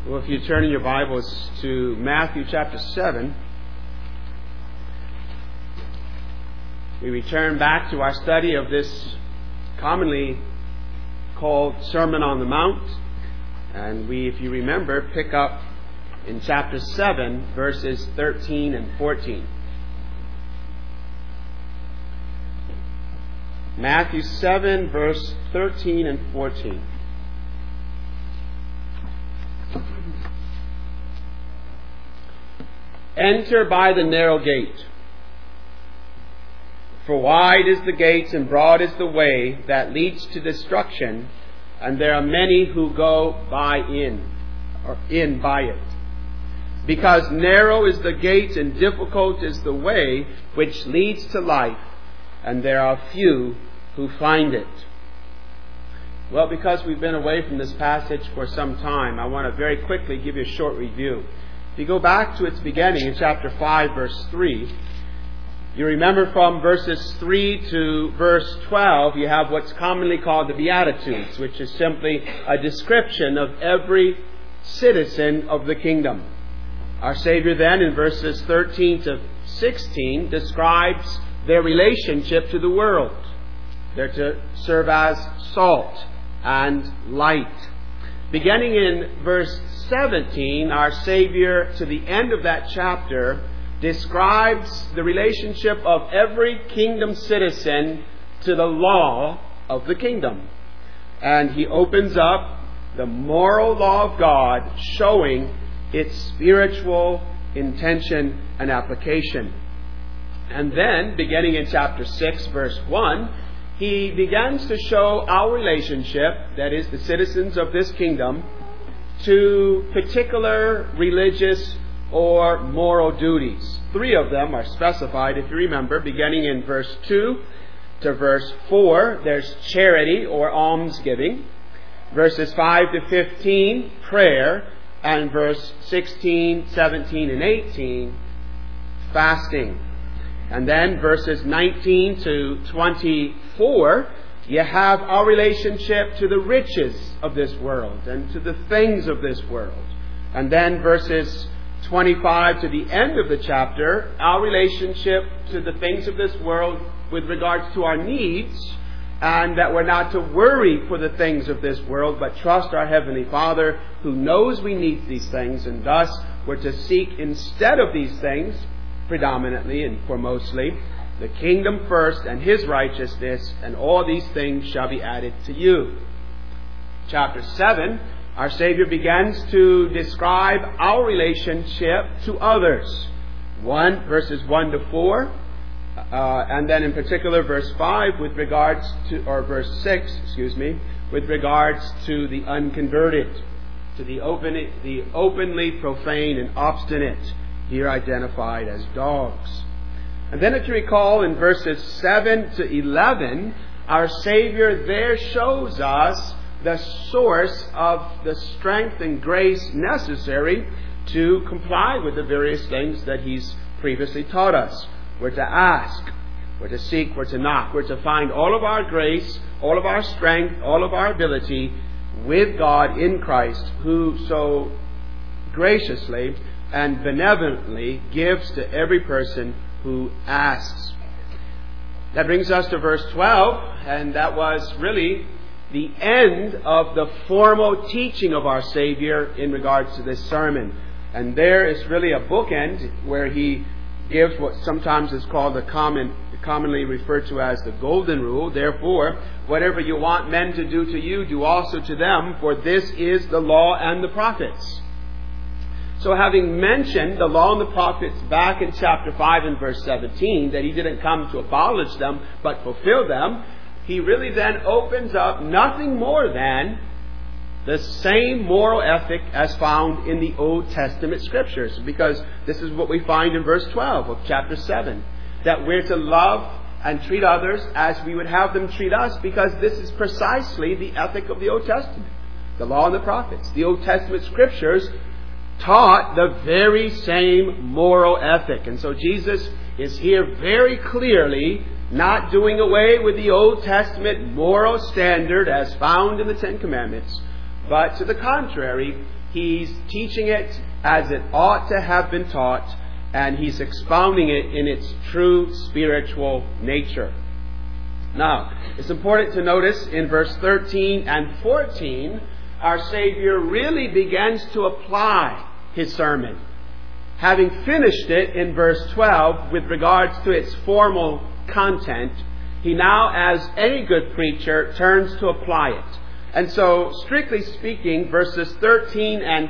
Well, if you turn in your Bibles to Matthew chapter 7, we return back to our study of this commonly called Sermon on the Mount. And we, if you remember, pick up in chapter 7, verses 13 and 14. Matthew 7, verse 13 and 14. Enter by the narrow gate. For wide is the gate and broad is the way that leads to destruction, and there are many who go by it. Because narrow is the gate and difficult is the way which leads to life, and there are few who find it. Well, because we've been away from this passage for some time, I want to very quickly give you a short review. If you go back to its beginning in chapter 5, verse 3, you remember from verses 3 to verse 12, you have what's commonly called the Beatitudes, which is simply a description of every citizen of the kingdom. Our Savior then, in verses 13 to 16, describes their relationship to the world. They're to serve as salt and light. Beginning in verse 17, our Savior, to the end of that chapter, describes the relationship of every kingdom citizen to the law of the kingdom. And he opens up the moral law of God, showing its spiritual intention and application. And then, beginning in chapter 6, verse 1, he begins to show our relationship, that is, the citizens of this kingdom, to particular religious or moral duties. 3 of them are specified, if you remember, beginning in verse 2 to verse 4. There's charity or almsgiving. Verses 5 to 15, prayer. And verse 16, 17, and 18, fasting. And then verses 19 to 24, you have our relationship to the riches of this world and to the things of this world. And then verses 25 to the end of the chapter, our relationship to the things of this world with regards to our needs, and that we're not to worry for the things of this world, but trust our Heavenly Father who knows we need these things, and thus we're to seek instead of these things, predominantly and foremostly, the kingdom first and His righteousness, and all these things shall be added to you. Chapter 7, our Savior begins to describe our relationship to others. Verses 1 to 4, and then in particular verse 5 with regards to, or verse 6, with regards to the unconverted, to the openly profane and obstinate, here identified as dogs. And then if you recall in verses 7 to 11, our Savior there shows us the source of the strength and grace necessary to comply with the various things that He's previously taught us. We're to ask, we're to seek, we're to knock. We're to find all of our grace, all of our strength, all of our ability with God in Christ, who so graciously and benevolently gives to every person who asks. That brings us to verse 12, and that was really the end of the formal teaching of our Savior in regards to this sermon. And there is really a bookend where He gives what sometimes is called commonly referred to as the golden rule. Therefore, whatever you want men to do to you, do also to them, for this is the law and the prophets. So having mentioned the law and the prophets back in chapter 5 and verse 17, that He didn't come to abolish them, but fulfill them, He really then opens up nothing more than the same moral ethic as found in the Old Testament Scriptures. Because this is what we find in verse 12 of chapter 7. That we're to love and treat others as we would have them treat us, because this is precisely the ethic of the Old Testament. The law and the prophets. The Old Testament Scriptures taught the very same moral ethic. And so Jesus is here very clearly not doing away with the Old Testament moral standard as found in the Ten Commandments, but to the contrary, He's teaching it as it ought to have been taught, and he's expounding it in its true spiritual nature. Now, it's important to notice in verse 13 and 14, our Savior really begins to apply his sermon. Having finished it in verse 12 with regards to its formal content, he now, as any good preacher, turns to apply it. And so, strictly speaking, verses 13 and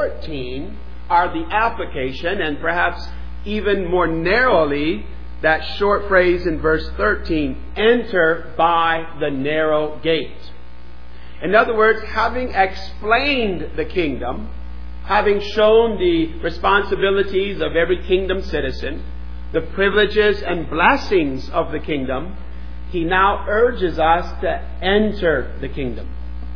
14 are the application, and perhaps even more narrowly, that short phrase in verse 13, enter by the narrow gate. In other words, having explained the kingdom, having shown the responsibilities of every kingdom citizen, the privileges and blessings of the kingdom, he now urges us to enter the kingdom.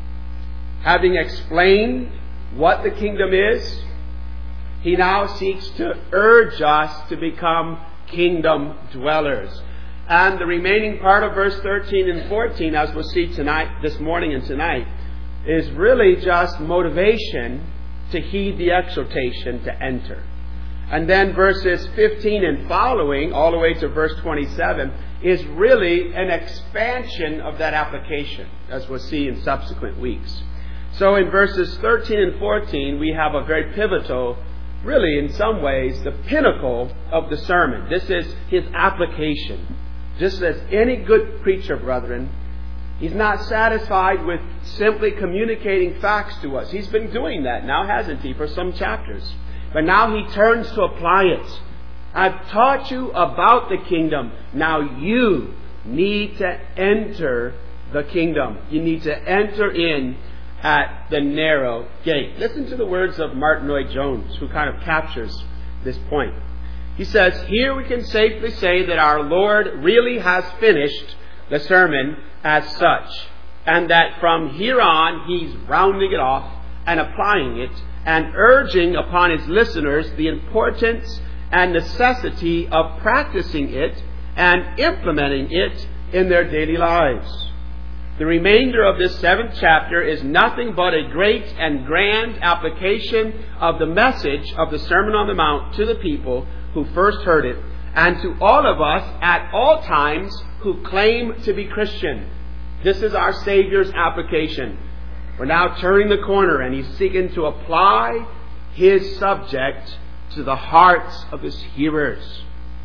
Having explained what the kingdom is, he now seeks to urge us to become kingdom dwellers. And the remaining part of verse 13 and 14, as we'll see this morning and tonight, is really just motivation to heed the exhortation to enter. And then verses 15 and following, all the way to verse 27, is really an expansion of that application, as we'll see in subsequent weeks. So in verses 13 and 14, we have a very pivotal, really in some ways, the pinnacle of the sermon. This is his application. Just as any good preacher, brethren, he's not satisfied with simply communicating facts to us. He's been doing that now, hasn't he, for some chapters. But now he turns to apply it. I've taught you about the kingdom. Now you need to enter the kingdom. You need to enter in at the narrow gate. Listen to the words of Martin Lloyd-Jones, who kind of captures this point. He says, here we can safely say that our Lord really has finished the sermon as such, and that from here on he's rounding it off and applying it and urging upon his listeners the importance and necessity of practicing it and implementing it in their daily lives. The remainder of this 7th chapter is nothing but a great and grand application of the message of the Sermon on the Mount to the people who first heard it, and to all of us at all times who claim to be Christian. This is our Savior's application. We're now turning the corner, and he's seeking to apply his subject to the hearts of his hearers.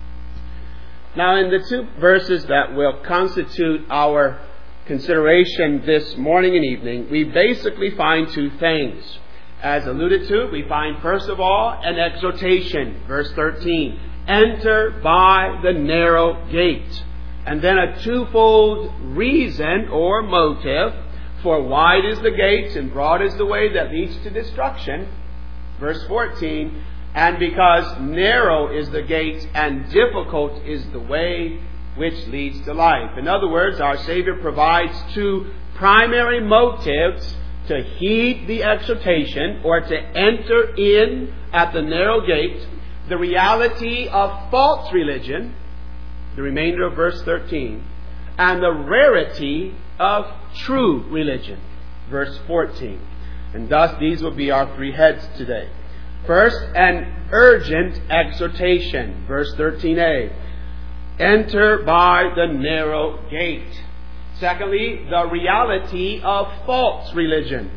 Now, in the 2 verses that will constitute our consideration this morning and evening, we basically find 2 things. As alluded to, we find first of all an exhortation, verse 13, enter by the narrow gate. And then a twofold reason or motive, for wide is the gate and broad is the way that leads to destruction, verse 14, and because narrow is the gate and difficult is the way which leads to life. In other words, our Savior provides 2 primary motives to heed the exhortation, or to enter in at the narrow gate, the reality of false religion, the remainder of verse 13, and the rarity of true religion, verse 14. And thus these will be our 3 heads today. First, an urgent exhortation, verse 13a. Enter by the narrow gate. Secondly, the reality of false religion.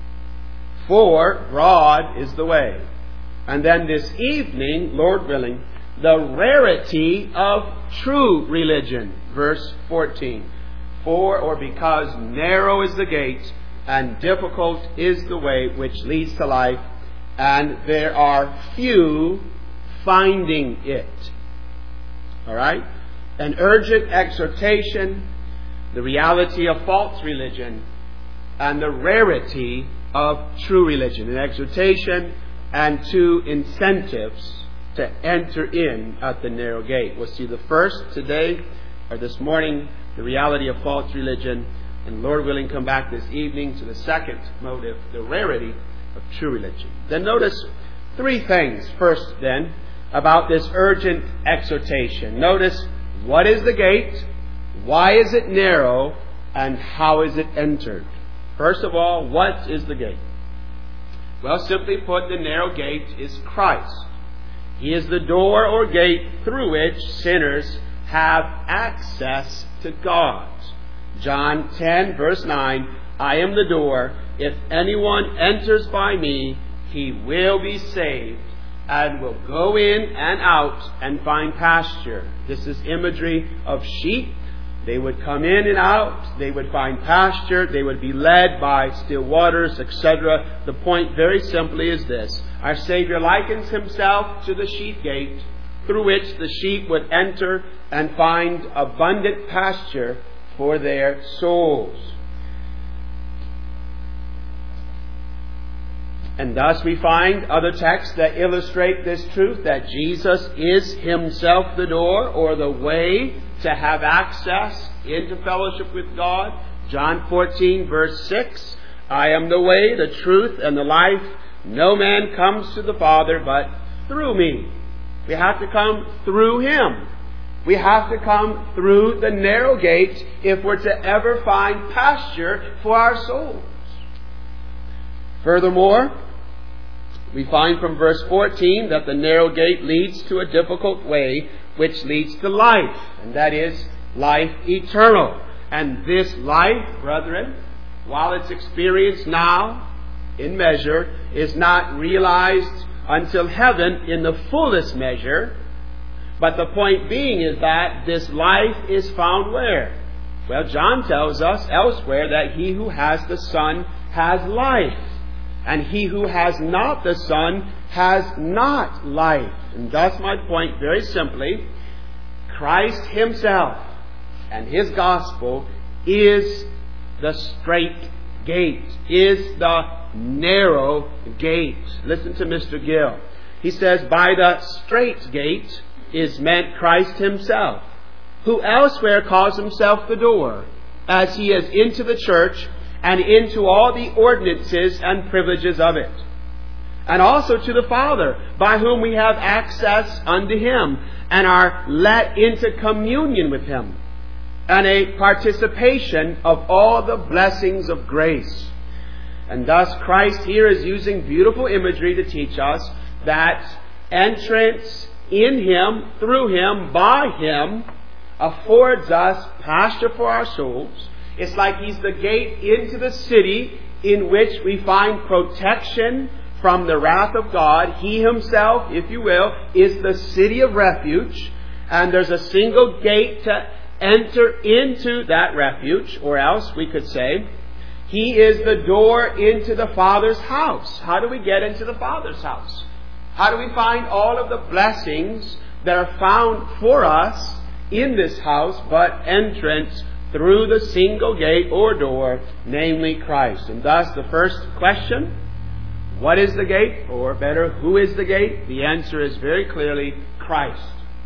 For broad is the way. And then this evening, Lord willing, the rarity of true religion. Verse 14. For or because narrow is the gate, and difficult is the way which leads to life, and there are few finding it. Alright? An urgent exhortation, the reality of false religion, and the rarity of true religion. An exhortation and 2 incentives to enter in at the narrow gate. We'll see the first today, or this morning, the reality of false religion, and Lord willing come back this evening to the second motive, the rarity of true religion. Then notice 3 things first then about this urgent exhortation. Notice, what is the gate? Why is it narrow? And how is it entered? First of all, what is the gate? Well, simply put, the narrow gate is Christ. He is the door or gate through which sinners have access to God. John 10, verse 9, I am the door. If anyone enters by me, he will be saved and will go in and out and find pasture. This is imagery of sheep. They would come in and out. They would find pasture. They would be led by still waters, etc. The point very simply is this. Our Savior likens himself to the sheep gate through which the sheep would enter and find abundant pasture for their souls. And thus we find other texts that illustrate this truth, that Jesus is himself the door or the way to have access into fellowship with God. John 14, verse 6, I am the way, the truth, and the life. No man comes to the Father but through me. We have to come through him. We have to come through the narrow gate if we're to ever find pasture for our souls. Furthermore, we find from verse 14 that the narrow gate leads to a difficult way which leads to life, and that is life eternal. And this life, brethren, while it's experienced now in measure, is not realized until heaven in the fullest measure. But the point being is that this life is found where? Well, John tells us elsewhere that he who has the Son has life, and he who has not the Son has not life. And thus my point very simply, Christ himself and his gospel is the straight gate, is the narrow gate. Listen to Mr. Gill. He says, by the straight gate is meant Christ himself, who elsewhere calls himself the door, as he is into the church and into all the ordinances and privileges of it. And also to the Father, by whom we have access unto him and are let into communion with him, and a participation of all the blessings of grace. And thus Christ here is using beautiful imagery to teach us that entrance in him, through him, by him, affords us pasture for our souls. It's like he's the gate into the city in which we find protection from the wrath of God. He himself, if you will, is the city of refuge. And there's a single gate to enter into that refuge. Or else we could say, he is the door into the Father's house. How do we get into the Father's house? How do we find all of the blessings that are found for us in this house but entrance through the single gate or door, namely Christ? And thus the first question, what is the gate? Or better, who is the gate? The answer is very clearly Christ.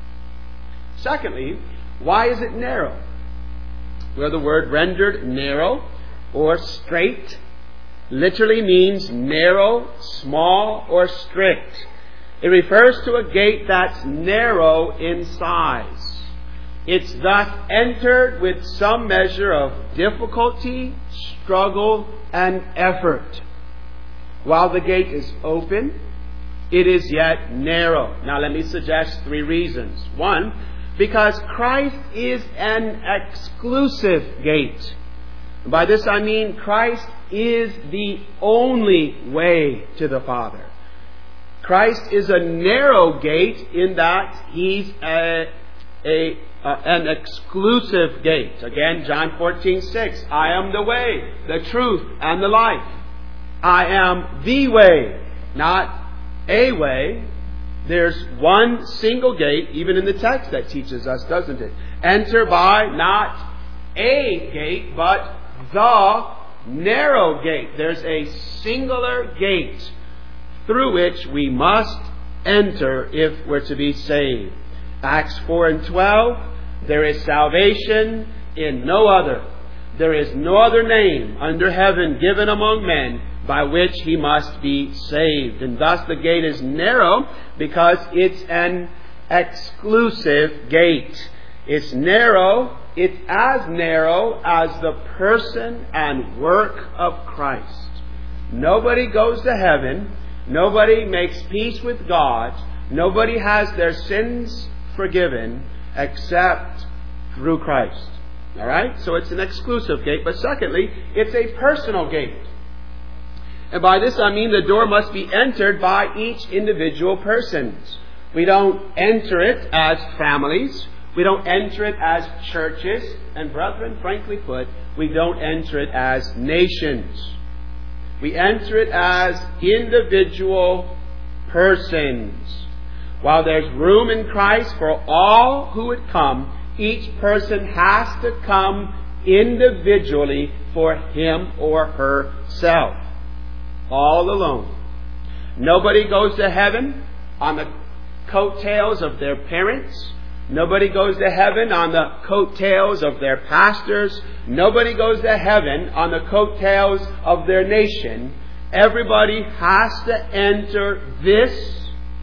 Secondly, why is it narrow? Well, the word rendered narrow or straight literally means narrow, small, or strict. It refers to a gate that's narrow in size. It's thus entered with some measure of difficulty, struggle, and effort. While the gate is open, it is yet narrow. Now let me suggest 3 reasons. 1, because Christ is an exclusive gate. By this I mean Christ is the only way to the Father. Christ is a narrow gate in that he's an exclusive gate. Again, John 14:6. I am the way, the truth, and the life. I am the way, not a way. There's one single gate, even in the text that teaches us, doesn't it? Enter by not a gate, but the narrow gate. There's a singular gate through which we must enter if we're to be saved. Acts 4:12, there is salvation in no other. There is no other name under heaven given among men by which he must be saved. And thus the gate is narrow because it's an exclusive gate. It's narrow. It's as narrow as the person and work of Christ. Nobody goes to heaven. Nobody makes peace with God. Nobody has their sins forgiven except through Christ. All right? So it's an exclusive gate. But secondly, it's a personal gate. And by this I mean the door must be entered by each individual person. We don't enter it as families. We don't enter it as churches. And brethren, frankly put, we don't enter it as nations. We enter it as individual persons. While there's room in Christ for all who would come, each person has to come individually for him or herself. All alone. Nobody goes to heaven on the coattails of their parents. Nobody goes to heaven on the coattails of their pastors. Nobody goes to heaven on the coattails of their nation. Everybody has to enter this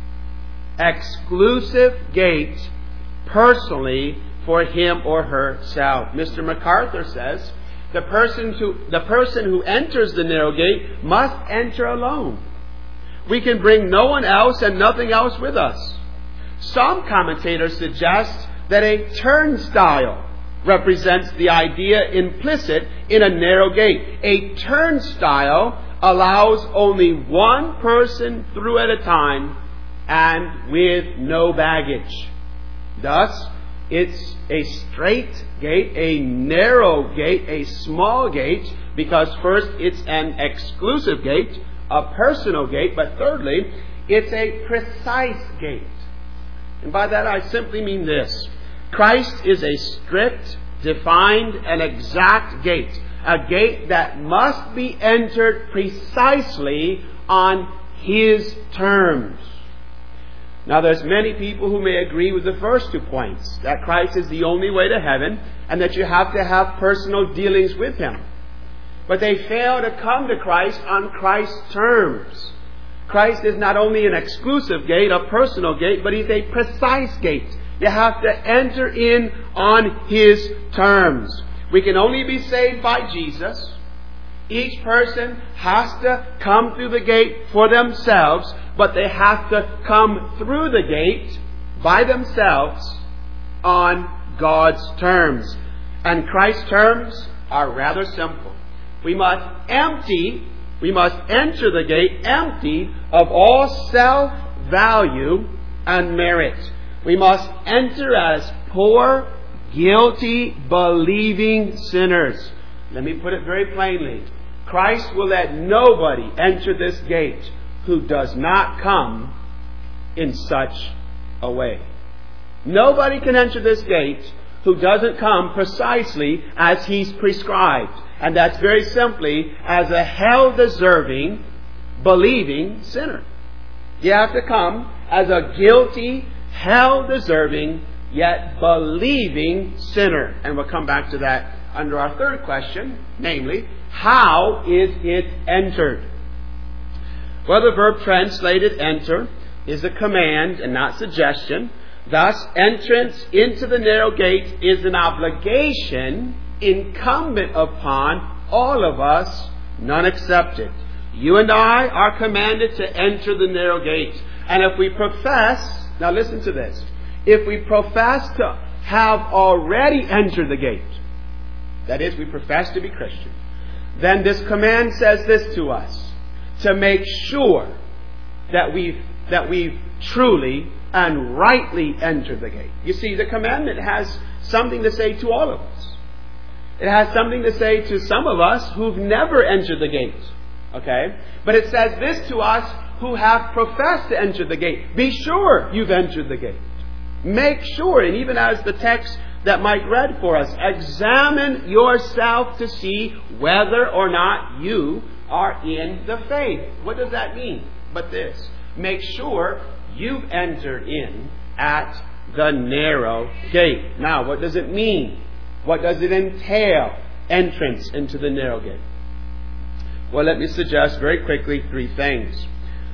exclusive gate personally for him or herself. Mr. MacArthur says, the person who enters the narrow gate must enter alone. We can bring no one else and nothing else with us. Some commentators suggest that a turnstile represents the idea implicit in a narrow gate. A turnstile allows only one person through at a time and with no baggage. Thus, it's a straight gate, a narrow gate, a small gate, because first, it's an exclusive gate, a personal gate, but thirdly, it's a precise gate. And by that I simply mean this. Christ is a strict, defined, and exact gate. A gate that must be entered precisely on His terms. Now there's many people who may agree with the first 2 points, that Christ is the only way to heaven, and that you have to have personal dealings with Him. But they fail to come to Christ on Christ's terms. Christ is not only an exclusive gate, a personal gate, but He's a precise gate. You have to enter in on His terms. We can only be saved by Jesus. Each person has to come through the gate for themselves, but they have to come through the gate by themselves on God's terms. And Christ's terms are rather simple. We must enter the gate emptied of all self-value and merit. We must enter as poor, guilty, believing sinners. Let me put it very plainly. Christ will let nobody enter this gate who does not come in such a way. Nobody can enter this gate who doesn't come precisely as He's prescribed. And that's very simply as a hell-deserving, believing sinner. You have to come as a guilty, hell-deserving, yet believing sinner. And we'll come back to that under our third question, namely, how is it entered? Well, the verb translated enter is a command and not suggestion. Thus, entrance into the narrow gate is an obligation incumbent upon all of us, none excepted. You and I are commanded to enter the narrow gate. And if we profess, now listen to this, if we profess to have already entered the gate, that is, we profess to be Christian, then this command says this to us, to make sure that we've truly and rightly entered the gate. You see, the commandment has something to say to all of us. It has something to say to some of us who've never entered the gate. Okay? But it says this to us who have professed to enter the gate. Be sure you've entered the gate. Make sure, and even as the text that Mike read for us, examine yourself to see whether or not you are in the faith. What does that mean? But this. Make sure you've entered in at the narrow gate. Now, what does it mean? What does it entail? Entrance into the narrow gate. Well, let me suggest very quickly 3 things.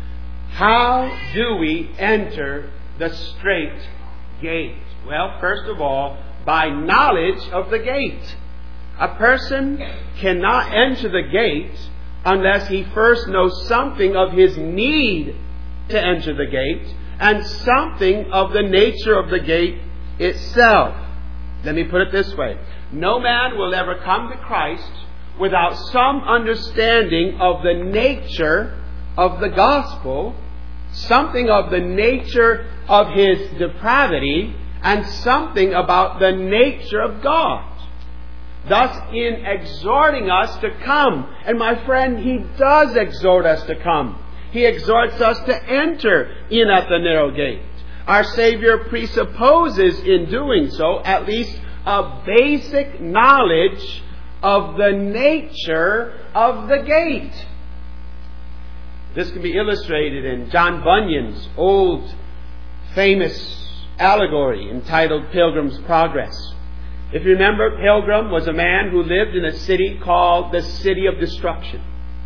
How do we enter the straight gate? Well, first of all, by knowledge of the gate. A person cannot enter the gate unless he first knows something of his need to enter the gate and something of the nature of the gate itself. Let me put it this way. No man will ever come to Christ without some understanding of the nature of the gospel, something of the nature of his depravity, and something about the nature of God. Thus, in exhorting us to come, and my friend, he does exhort us to come. He exhorts us to enter in at the narrow gate. Our Savior presupposes in doing so at least a basic knowledge of the nature of the gate. This can be illustrated in John Bunyan's old famous allegory entitled Pilgrim's Progress. If you remember, Pilgrim was a man who lived in a city called the City of Destruction.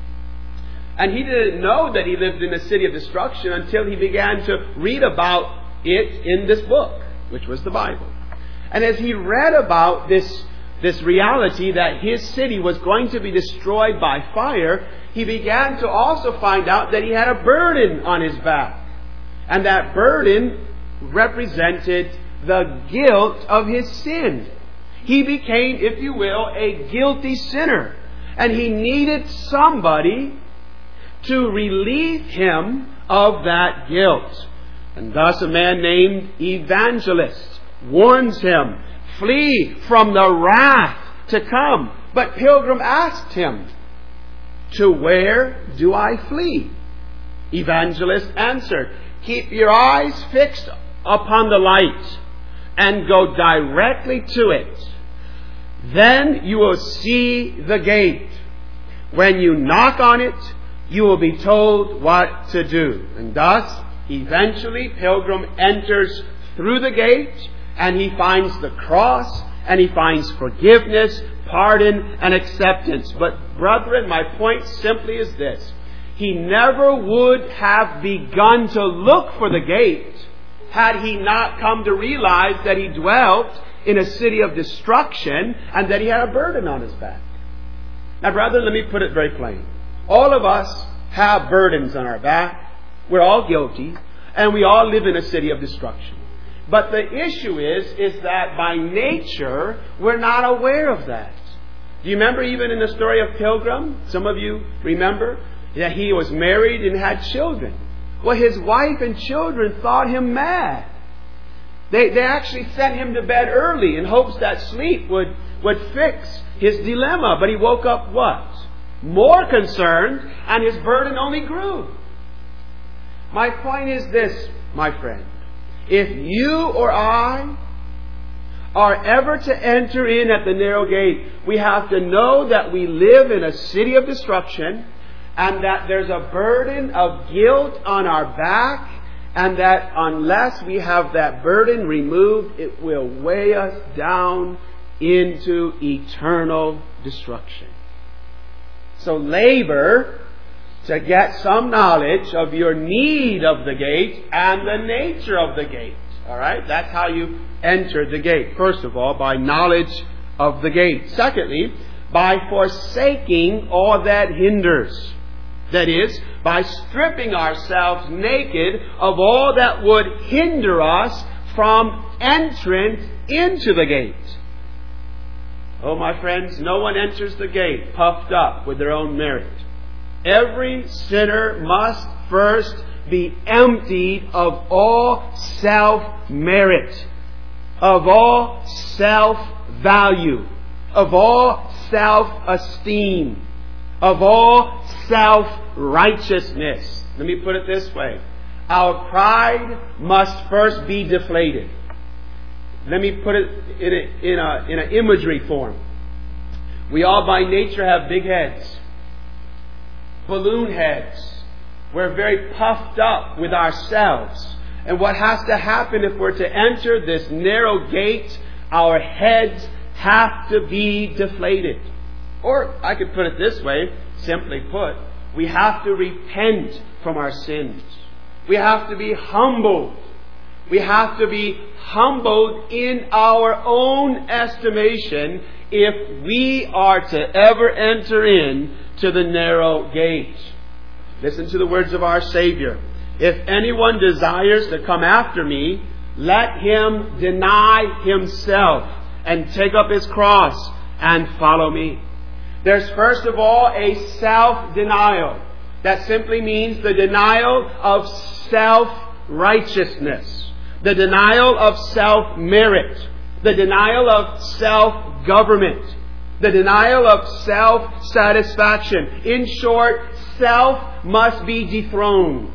And he didn't know that he lived in a city of destruction until he began to read about it in this book, which was the Bible. And as he read about this reality that his city was going to be destroyed by fire, he began to also find out that he had a burden on his back. And that burden represented the guilt of his sin. He became, if you will, a guilty sinner. And he needed somebody to relieve him of that guilt. And thus a man named Evangelist warns him, flee from the wrath to come. But Pilgrim asked him, to where do I flee? Evangelist answered, keep your eyes fixed upon the light and go directly to it. Then you will see the gate. When you knock on it, you will be told what to do. And thus, eventually, Pilgrim enters through the gate, and he finds the cross, and he finds forgiveness, pardon, and acceptance. But brethren, my point simply is this. He never would have begun to look for the gate had he not come to realize that he dwelt in a city of destruction and that he had a burden on his back. Now, brethren, let me put it very plain. All of us have burdens on our back. We're all guilty, and we all live in a city of destruction. But the issue is that by nature, we're not aware of that. Do you remember even in the story of Pilgrim? Some of you remember that he was married and had children. Well, his wife and children thought him mad. They actually sent him to bed early in hopes that sleep would fix his dilemma. But he woke up what? More concerned, and his burden only grew. My point is this, my friend. If you or I are ever to enter in at the narrow gate, we have to know that we live in a city of destruction and that there's a burden of guilt on our back, and that unless we have that burden removed, it will weigh us down into eternal destruction. So labor to get some knowledge of your need of the gate and the nature of the gate. All right? That's how you enter the gate. First of all, by knowledge of the gate. Secondly, by forsaking all that hinders. That is, by stripping ourselves naked of all that would hinder us from entrance into the gate. Oh, my friends, no one enters the gate puffed up with their own merit. Every sinner must first be emptied of all self-merit, of all self-value, of all self-esteem, of all self-righteousness. Let me put it this way. Our pride must first be deflated. Let me put it in an imagery form. We all by nature have big heads. Balloon heads. We're very puffed up with ourselves. And what has to happen if we're to enter this narrow gate, our heads have to be deflated. Or I could put it this way, simply put, we have to repent from our sins. We have to be humbled. We have to be humbled in our own estimation if we are to ever enter in to the narrow gate. Listen to the words of our Savior. If anyone desires to come after me, let him deny himself and take up his cross and follow me. There's first of all a self-denial. That simply means the denial of self-righteousness, the denial of self-merit, the denial of self-government, the denial of self-satisfaction. In short, self must be dethroned.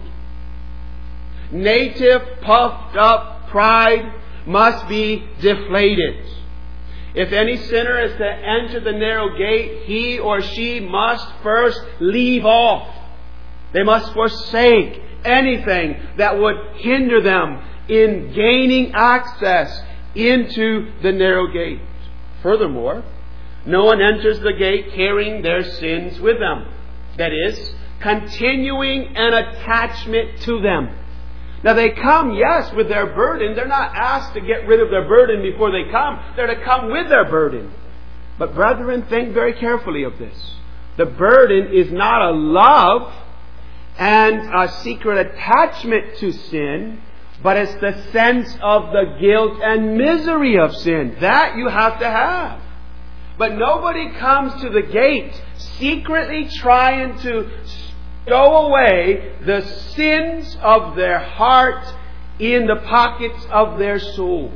Native, puffed up pride must be deflated. If any sinner is to enter the narrow gate, he or she must first leave off. They must forsake anything that would hinder them in gaining access into the narrow gate. Furthermore, no one enters the gate carrying their sins with them. That is, continuing an attachment to them. Now they come, yes, with their burden. They're not asked to get rid of their burden before they come. They're to come with their burden. But brethren, think very carefully of this. The burden is not a love and a secret attachment to sin, but it's the sense of the guilt and misery of sin. That you have to have. But nobody comes to the gate secretly trying to stow away the sins of their heart in the pockets of their soul.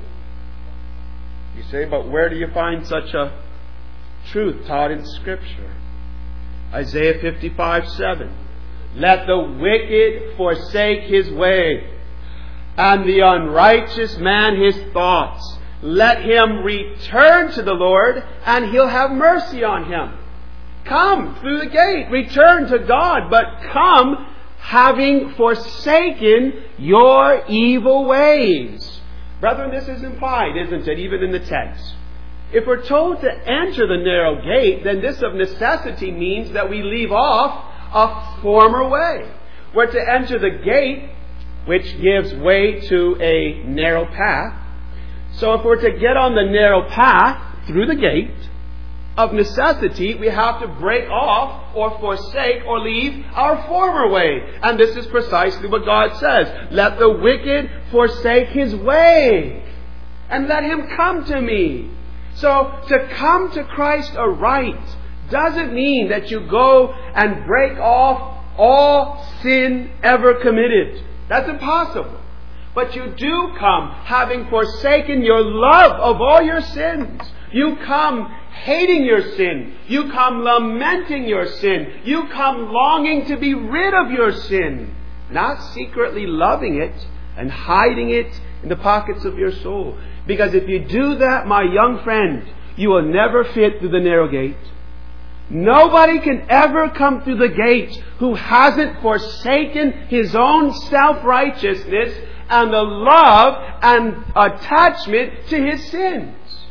You say, but where do you find such a truth taught in Scripture? Isaiah 55:7. Let the wicked forsake his way, and the unrighteous man his thoughts. Let him return to the Lord, and He'll have mercy on him. Come through the gate, return to God, but come having forsaken your evil ways. Brethren, this is implied, isn't it, even in the text? If we're told to enter the narrow gate, then this of necessity means that we leave off a former way. We're to enter the gate, which gives way to a narrow path. So if we're to get on the narrow path through the gate, of necessity, we have to break off or forsake or leave our former way. And this is precisely what God says. Let the wicked forsake his way, and let him come to me. So to come to Christ aright doesn't mean that you go and break off all sin ever committed. That's impossible. But you do come having forsaken your love of all your sins. You come hating your sin. You come lamenting your sin. You come longing to be rid of your sin. Not secretly loving it and hiding it in the pockets of your soul. Because if you do that, my young friend, you will never fit through the narrow gate. Nobody can ever come through the gate who hasn't forsaken his own self-righteousness and the love and attachment to his sins.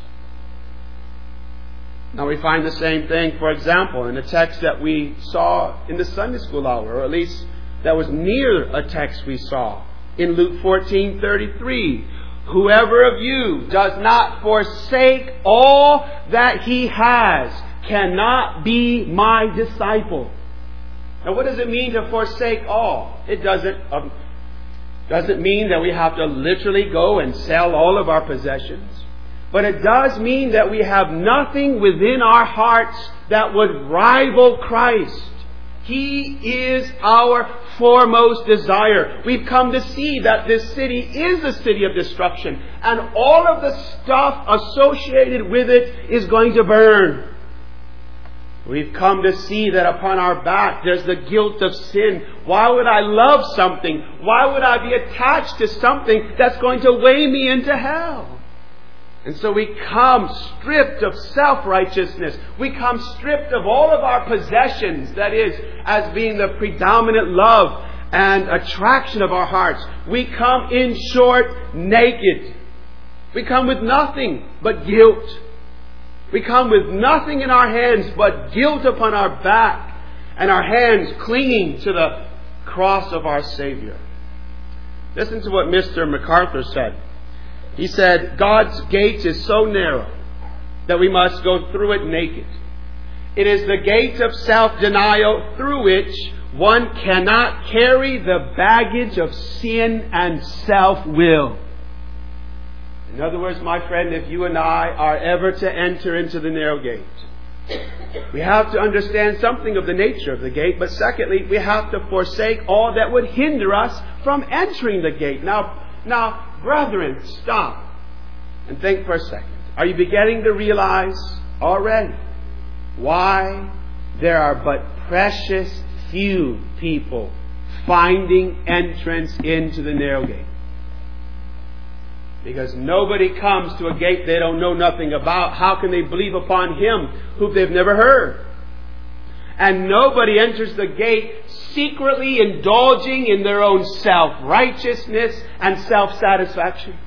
Now we find the same thing, for example, in a text that we saw in the Sunday school hour, or at least that was near a text we saw in Luke 14:33. Whoever of you does not forsake all that he has cannot be my disciple. Now what does it mean to forsake all? It doesn't mean that we have to literally go and sell all of our possessions. But it does mean that we have nothing within our hearts that would rival Christ. He is our foremost desire. We've come to see that this city is a city of destruction, and all of the stuff associated with it is going to burn. We've come to see that upon our back there's the guilt of sin. Why would I love something? Why would I be attached to something that's going to weigh me into hell? And so we come stripped of self-righteousness. We come stripped of all of our possessions, that is, as being the predominant love and attraction of our hearts. We come, in short, naked. We come with nothing but guilt. We come with nothing in our hands but guilt upon our back, and our hands clinging to the cross of our Savior. Listen to what Mr. MacArthur said. He said, God's gate is so narrow that we must go through it naked. It is the gate of self-denial through which one cannot carry the baggage of sin and self-will. In other words, my friend, if you and I are ever to enter into the narrow gate, we have to understand something of the nature of the gate, but secondly, we have to forsake all that would hinder us from entering the gate. Now, brethren, stop and think for a second. Are you beginning to realize already why there are but precious few people finding entrance into the narrow gate? Because nobody comes to a gate they don't know nothing about. How can they believe upon Him whom they've never heard? And nobody enters the gate secretly indulging in their own self-righteousness and self-satisfaction.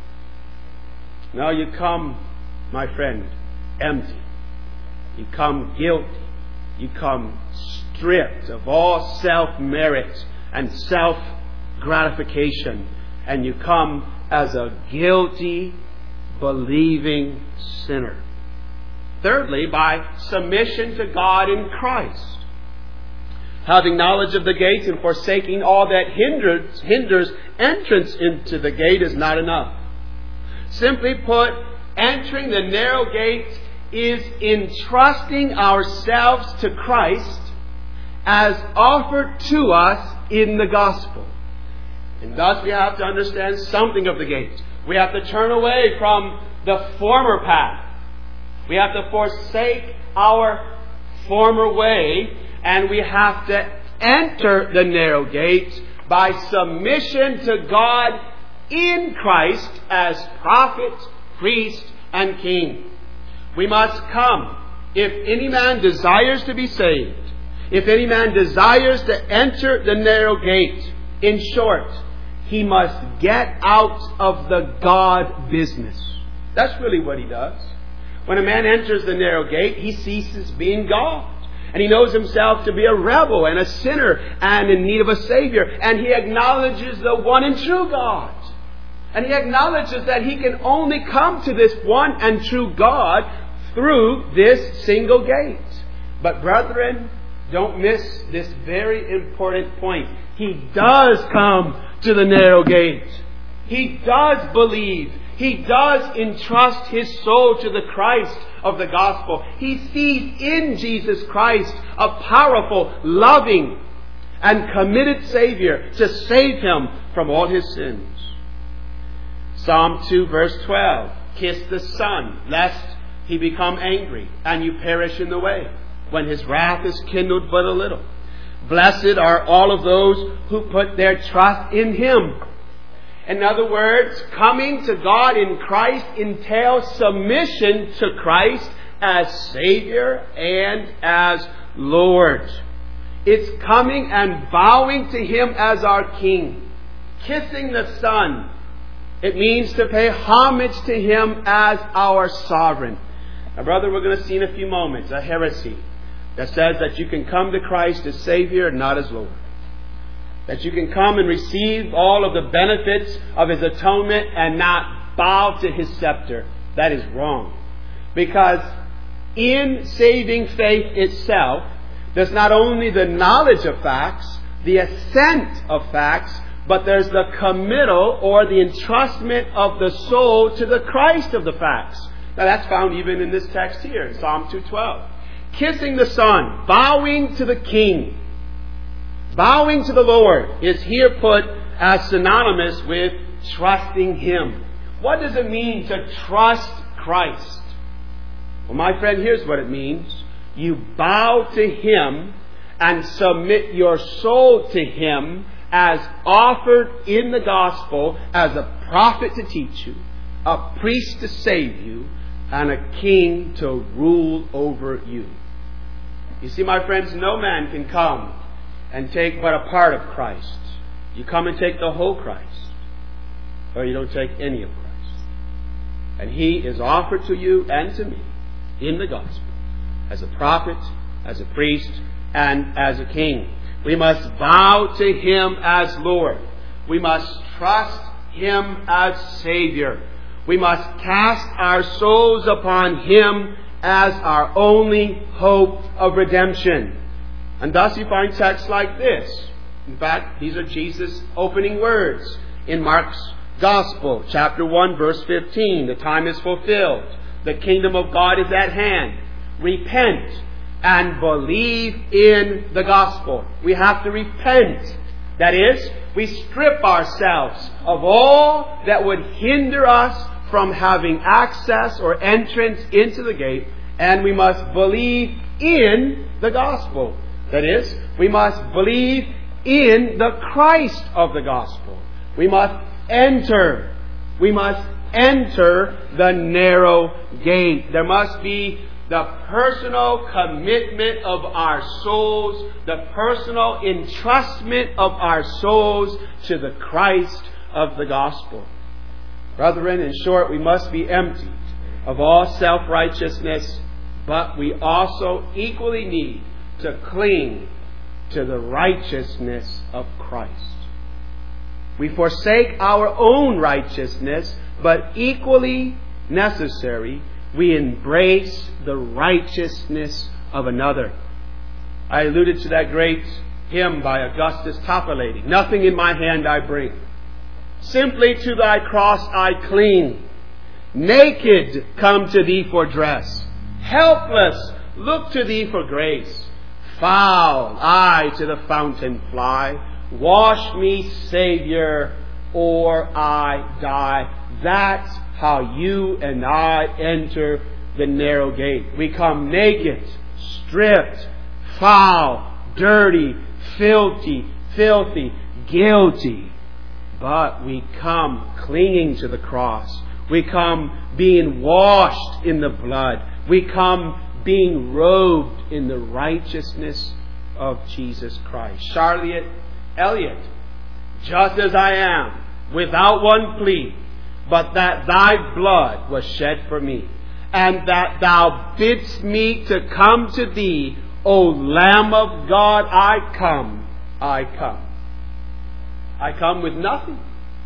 No, you come, my friend, empty. You come guilty. You come stripped of all self-merit and self-gratification. And you come as a guilty, believing sinner. Thirdly, by submission to God in Christ. Having knowledge of the gate and forsaking all that hinders entrance into the gate is not enough. Simply put, entering the narrow gate is entrusting ourselves to Christ as offered to us in the gospel. And thus we have to understand something of the gate. We have to turn away from the former path. We have to forsake our former way, and we have to enter the narrow gate by submission to God in Christ as prophet, priest, and king. We must come. If any man desires to be saved, if any man desires to enter the narrow gate, in short, he must get out of the God business. That's really what he does. When a man enters the narrow gate, he ceases being God. And he knows himself to be a rebel and a sinner and in need of a Savior. And he acknowledges the one and true God. And he acknowledges that he can only come to this one and true God through this single gate. But brethren, don't miss this very important point. He does come to the narrow gate. He does believe. He does entrust his soul to the Christ of the gospel. He sees in Jesus Christ a powerful, loving, and committed Savior to save him from all his sins. Psalm 2 verse 12. Kiss the Son, lest he become angry, and you perish in the way, when his wrath is kindled but a little. Blessed are all of those who put their trust in Him. In other words, coming to God in Christ entails submission to Christ as Savior and as Lord. It's coming and bowing to Him as our King. Kissing the Son. It means to pay homage to Him as our sovereign. Now, brother, we're going to see in a few moments a heresy that says that you can come to Christ as Savior and not as Lord. That you can come and receive all of the benefits of His atonement and not bow to His scepter. That is wrong. Because in saving faith itself, there's not only the knowledge of facts, the assent of facts, but there's the committal or the entrustment of the soul to the Christ of the facts. Now that's found even in this text here in Psalm 2:12. Kissing the Son, bowing to the King, bowing to the Lord is here put as synonymous with trusting Him. What does it mean to trust Christ? Well, my friend, here's what it means. You bow to Him and submit your soul to Him as offered in the gospel as a prophet to teach you, a priest to save you, and a king to rule over you. You see, my friends, no man can come and take but a part of Christ. You come and take the whole Christ, or you don't take any of Christ. And He is offered to you and to me in the gospel as a prophet, as a priest, and as a king. We must bow to Him as Lord. We must trust Him as Savior. We must cast our souls upon Him as our only hope of redemption. And thus you find texts like this. In fact, these are Jesus' opening words in Mark's Gospel, chapter 1, verse 15. The time is fulfilled. The kingdom of God is at hand. Repent and believe in the gospel. We have to repent. That is, we strip ourselves of all that would hinder us from having access or entrance into the gate, and we must believe in the gospel. That is, we must believe in the Christ of the gospel. We must enter. We must enter the narrow gate. There must be the personal commitment of our souls, the personal entrustment of our souls to the Christ of the gospel. Brethren, in short, we must be emptied of all self-righteousness, but we also equally need to cling to the righteousness of Christ. We forsake our own righteousness, but equally necessary, we embrace the righteousness of another. I alluded to that great hymn by Augustus Toplady. Nothing in my hand I bring. Simply to thy cross I cling. Naked come to thee for dress. Helpless look to thee for grace. Foul I to the fountain fly. Wash me, Savior, or I die. That's how you and I enter the narrow gate. We come naked, stripped, foul, dirty, filthy, guilty. But we come clinging to the cross. We come being washed in the blood. We come being robed in the righteousness of Jesus Christ. Charlotte Elliott, just as I am, without one plea, but that thy blood was shed for me, and that thou bidst me to come to thee, O Lamb of God, I come. I come with nothing,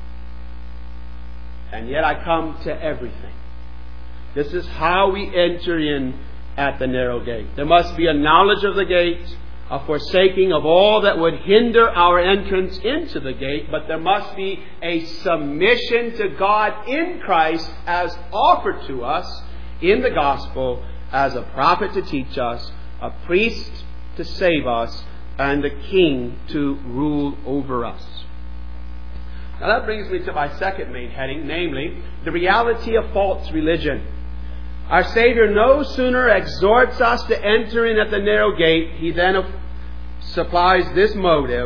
and yet I come to everything. This is how we enter in at the narrow gate. There must be a knowledge of the gate, a forsaking of all that would hinder our entrance into the gate, but there must be a submission to God in Christ as offered to us in the gospel, as a prophet to teach us, a priest to save us, and a king to rule over us. Now that brings me to my second main heading, namely, the reality of false religion. Our Savior no sooner exhorts us to enter in at the narrow gate, He then supplies this motive.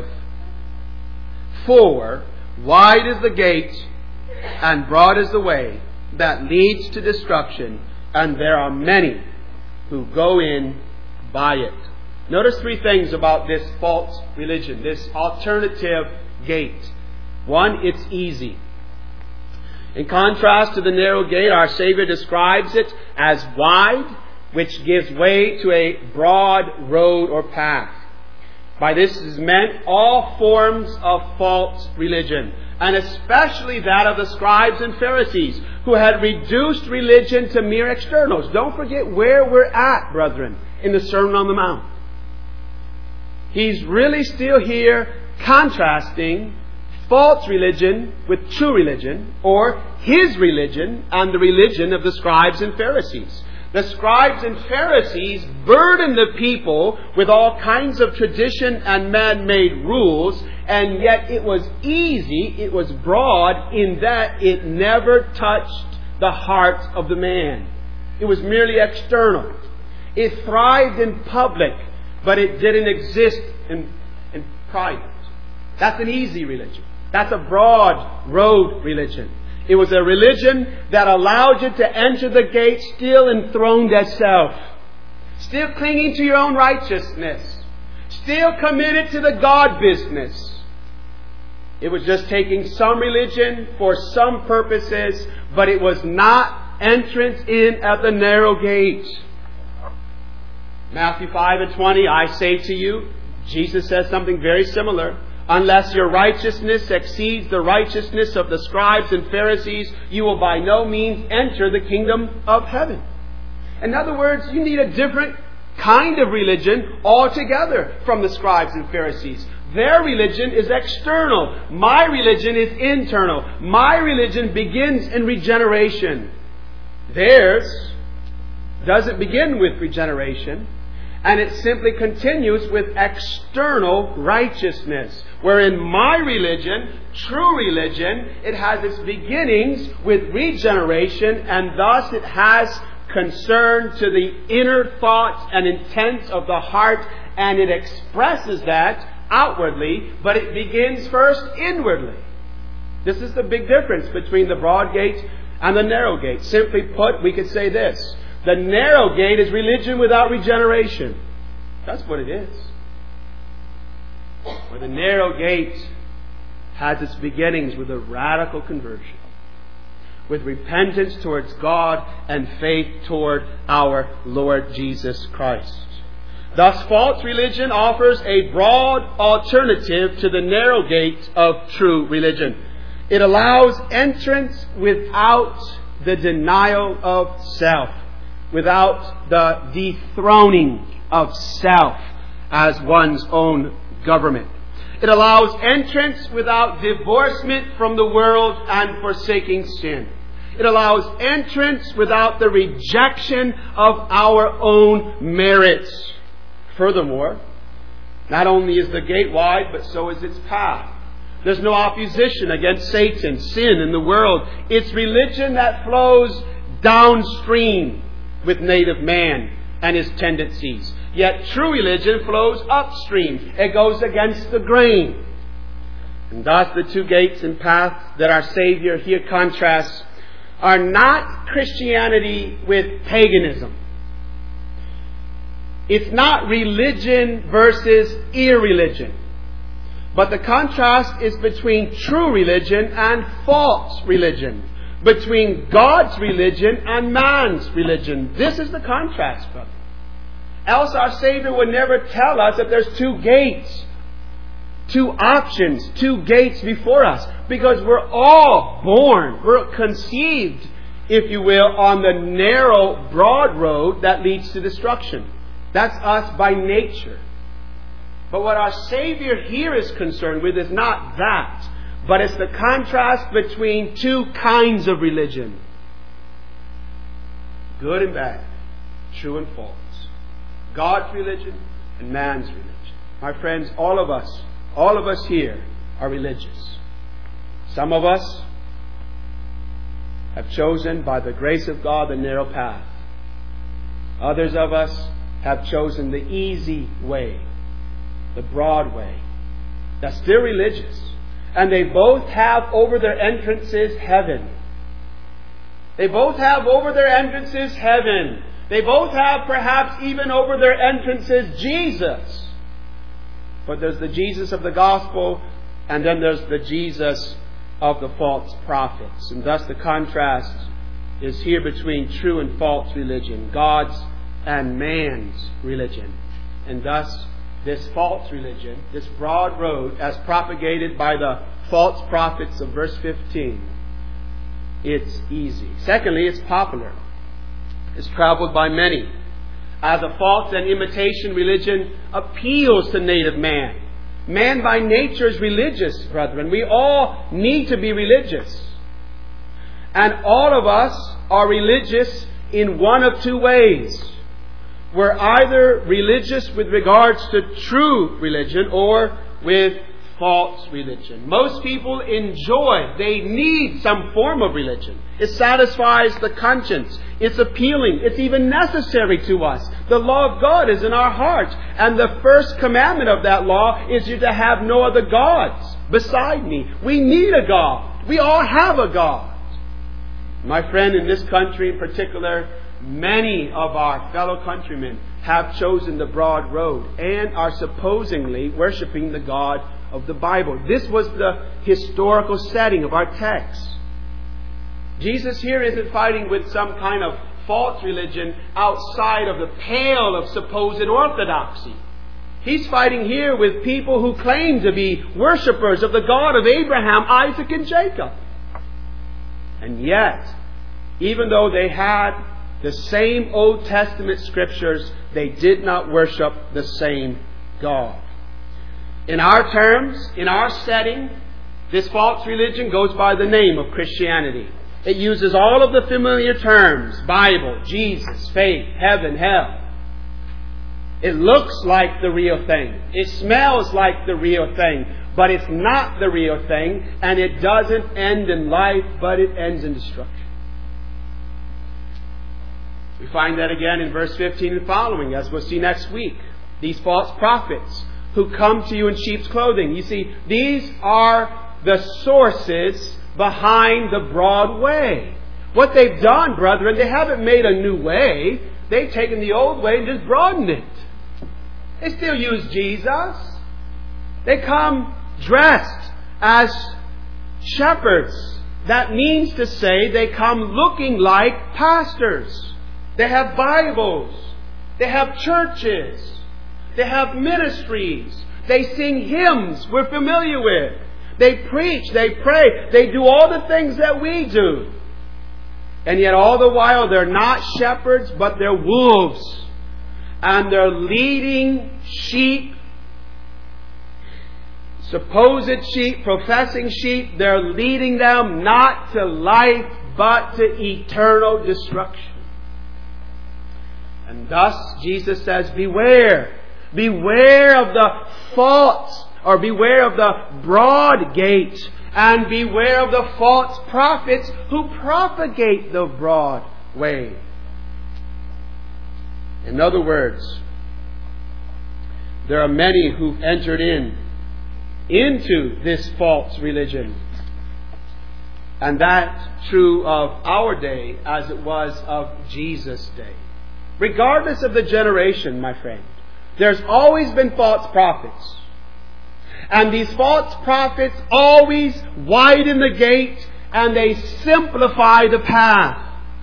For wide is the gate and broad is the way that leads to destruction, and there are many who go in by it. Notice three things about this false religion, this alternative gate. One, it's easy. In contrast to the narrow gate, our Savior describes it as wide, which gives way to a broad road or path. By this is meant all forms of false religion, and especially that of the scribes and Pharisees, who had reduced religion to mere externals. Don't forget where we're at, brethren, in the Sermon on the Mount. He's really still here contrasting false religion with true religion, or His religion and the religion of the scribes and Pharisees. The scribes and Pharisees burdened the people with all kinds of tradition and man-made rules, and yet it was easy, it was broad, in that it never touched the heart of the man. It was merely external. It thrived in public, but it didn't exist in private. That's an easy religion. That's a broad road religion. It was a religion that allowed you to enter the gate still enthroned as self, still clinging to your own righteousness, still committed to the God business. It was just taking some religion for some purposes, but it was not entrance in at the narrow gate. Matthew 5:20, I say to you, Jesus says something very similar. Unless your righteousness exceeds the righteousness of the scribes and Pharisees, you will by no means enter the kingdom of heaven. In other words, you need a different kind of religion altogether from the scribes and Pharisees. Their religion is external. My religion is internal. My religion begins in regeneration. Theirs doesn't begin with regeneration, and it simply continues with external righteousness. Wherein my religion, true religion, it has its beginnings with regeneration, and thus it has concern to the inner thoughts and intents of the heart, and it expresses that outwardly, but it begins first inwardly. This is the big difference between the broad gate and the narrow gate. Simply put, we could say this: the narrow gate is religion without regeneration. That's what it is. Where the narrow gate has its beginnings with a radical conversion, with repentance towards God and faith toward our Lord Jesus Christ. Thus, false religion offers a broad alternative to the narrow gate of true religion. It allows entrance without the denial of self, without the dethroning of self as one's own government. It allows entrance without divorcement from the world and forsaking sin. It allows entrance without the rejection of our own merits. Furthermore, not only is the gate wide, but so is its path. There's no opposition against Satan, sin in the world. It's religion that flows downstream with native man and his tendencies. Yet true religion flows upstream. It goes against the grain. And thus the two gates and paths that our Savior here contrasts are not Christianity with paganism. It's not religion versus irreligion. But the contrast is between true religion and false religion. Between God's religion and man's religion. This is the contrast, brother. Else our Savior would never tell us that there's two gates, two options, two gates before us. Because we're all born, we're conceived, if you will, on the narrow, broad road that leads to destruction. That's us by nature. But what our Savior here is concerned with is not that, but it's the contrast between two kinds of religion. Good and bad, true and false. God's religion and man's religion. My friends, all of us here are religious. Some of us have chosen by the grace of God the narrow path. Others of us have chosen the easy way, the broad way. They're still religious. And they both have over their entrances heaven. They both have over their entrances heaven. They both have perhaps even over their entrances Jesus. But there's the Jesus of the gospel, and then there's the Jesus of the false prophets. And thus the contrast is here between true and false religion, God's and man's religion. And thus this false religion, this broad road as propagated by the false prophets of verse 15, it's easy. Secondly, it's popular. It's traveled by many. As a false and imitation religion appeals to native man. Man by nature is religious, brethren. We all need to be religious. And all of us are religious in one of two ways. We're either religious with regards to true religion or with false religion. Most people they need some form of religion. It satisfies the conscience. It's appealing. It's even necessary to us. The law of God is in our hearts. And the first commandment of that law is you to have no other gods beside me. We need a God. We all have a God. My friend, in this country in particular, many of our fellow countrymen have chosen the broad road and are supposedly worshiping the God of the Bible. This was the historical setting of our text. Jesus here isn't fighting with some kind of false religion outside of the pale of supposed orthodoxy. He's fighting here with people who claim to be worshippers of the God of Abraham, Isaac, and Jacob. And yet, even though they had the same Old Testament scriptures, they did not worship the same God. In our terms, in our setting, this false religion goes by the name of Christianity. It uses all of the familiar terms: Bible, Jesus, faith, heaven, hell. It looks like the real thing. It smells like the real thing. But it's not the real thing. And it doesn't end in life, but it ends in destruction. We find that again in verse 15 and following, as we'll see next week. These false prophets who come to you in sheep's clothing. You see, these are the sources behind the broad way. What they've done, brethren, they haven't made a new way. They've taken the old way and just broadened it. They still use Jesus. They come dressed as shepherds. That means to say they come looking like pastors. They have Bibles. They have churches. They have ministries. They sing hymns we're familiar with. They preach. They pray. They do all the things that we do. And yet all the while they're not shepherds, but they're wolves. And they're leading sheep, supposed sheep, professing sheep. They're leading them not to life, but to eternal destruction. And thus Jesus says, beware. Beware of the false, or beware of the broad gate, and beware of the false prophets who propagate the broad way. In other words, there are many who've entered into this false religion. And that's true of our day as it was of Jesus' day. Regardless of the generation, my friend, there's always been false prophets. And these false prophets always widen the gate and they simplify the path.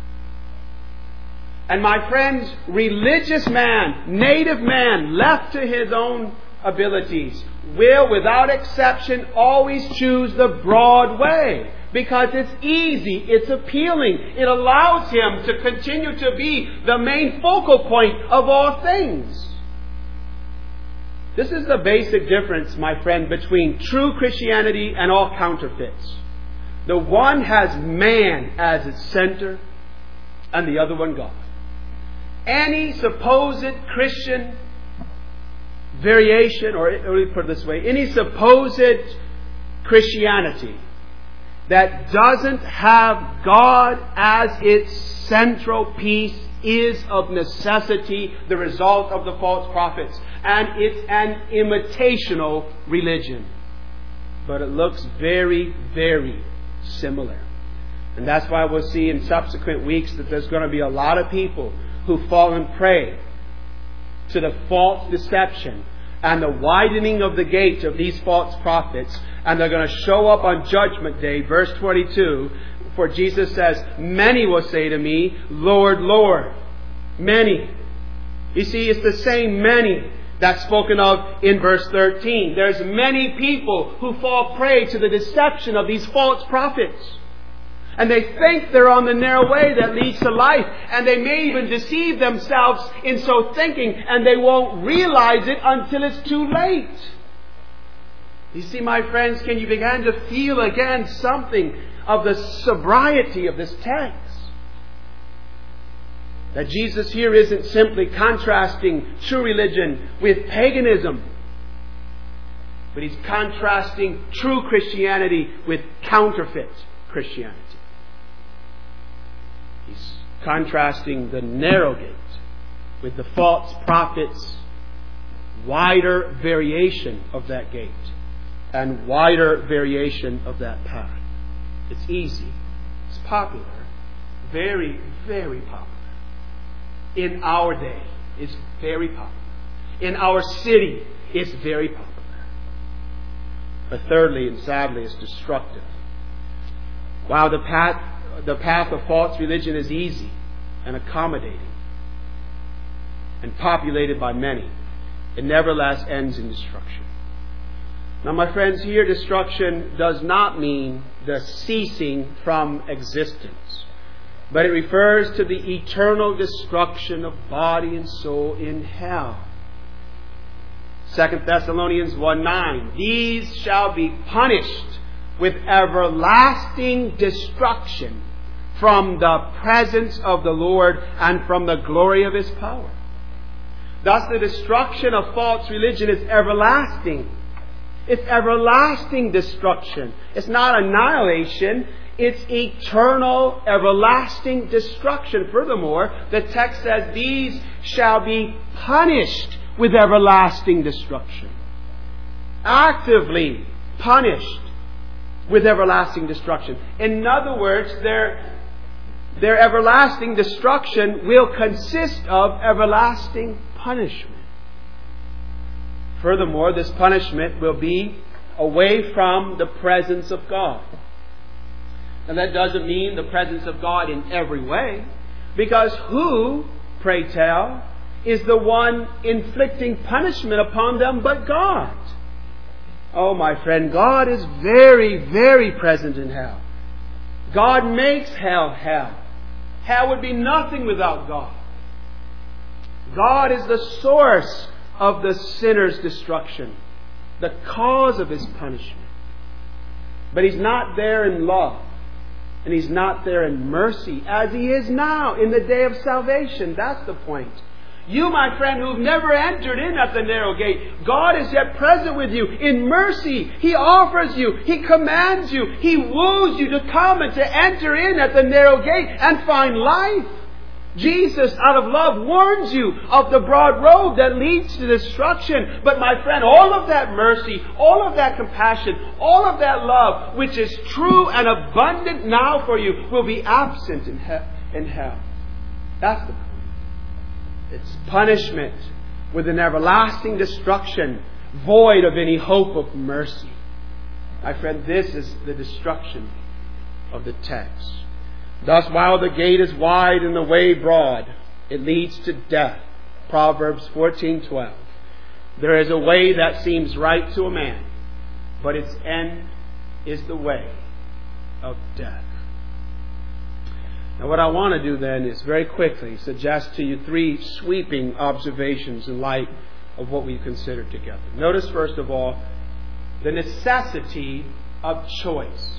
And my friends, religious man, native man, left to his own abilities, will, without exception, always choose the broad way. Because it's easy, it's appealing, it allows him to continue to be the main focal point of all things. This is the basic difference, my friend, between true Christianity and all counterfeits. The one has man as its center, and the other one God. Any supposed Christian variation, or let me put it this way, any supposed Christianity that doesn't have God as its central piece is of necessity the result of the false prophets. And it's an imitational religion. But it looks very, very similar. And that's why we'll see in subsequent weeks that there's going to be a lot of people who've fallen prey to the false deception and the widening of the gate of these false prophets. And they're going to show up on Judgment Day, verse 22, for Jesus says, many will say to me, Lord, Lord. Many. You see, it's the same many that's spoken of in verse 13. There's many people who fall prey to the deception of these false prophets. And they think they're on the narrow way that leads to life. And they may even deceive themselves in so thinking. And they won't realize it until it's too late. You see, my friends, can you begin to feel again something of the sobriety of this text? That Jesus here isn't simply contrasting true religion with paganism, but He's contrasting true Christianity with counterfeit Christianity. He's contrasting the narrow gate with the false prophets' wider variation of that gate and wider variation of that path. It's easy. It's popular. Very, very popular. In our day, it's very popular. In our city, it's very popular. But thirdly and sadly, it's destructive. While the path of false religion is easy and accommodating and populated by many, it nevertheless ends in destruction. Now, my friends, here destruction does not mean the ceasing from existence. but it refers to the eternal destruction of body and soul in hell. 2 Thessalonians 1:9, these shall be punished with everlasting destruction from the presence of the Lord and from the glory of His power. Thus the destruction of false religion is everlasting. It's everlasting destruction. It's not annihilation. It's eternal, everlasting destruction. Furthermore, the text says these shall be punished with everlasting destruction. Actively punished with everlasting destruction. In other words, their everlasting destruction will consist of everlasting punishment. Furthermore, this punishment will be away from the presence of God. And that doesn't mean the presence of God in every way, because who, pray tell, is the one inflicting punishment upon them but God? Oh, my friend, God is very, very present in hell. God makes hell hell. Hell would be nothing without God. God is the source of the sinner's destruction, the cause of his punishment. But He's not there in love, and He's not there in mercy, as He is now in the day of salvation. That's the point. You, my friend, who've never entered in at the narrow gate, God is yet present with you in mercy. He offers you, He commands you, He woos you to come and to enter in at the narrow gate and find life. Jesus, out of love, warns you of the broad road that leads to destruction. But my friend, all of that mercy, all of that compassion, all of that love, which is true and abundant now for you, will be absent in hell. That's the point. It's punishment with an everlasting destruction, void of any hope of mercy. My friend, this is the destruction of the text. Thus, while the gate is wide and the way broad, it leads to death. Proverbs 14:12. There is a way that seems right to a man, but its end is the way of death. Now, what I want to do then is very quickly suggest to you 3 sweeping observations in light of what we've considered together. Notice, first of all, the necessity of choice.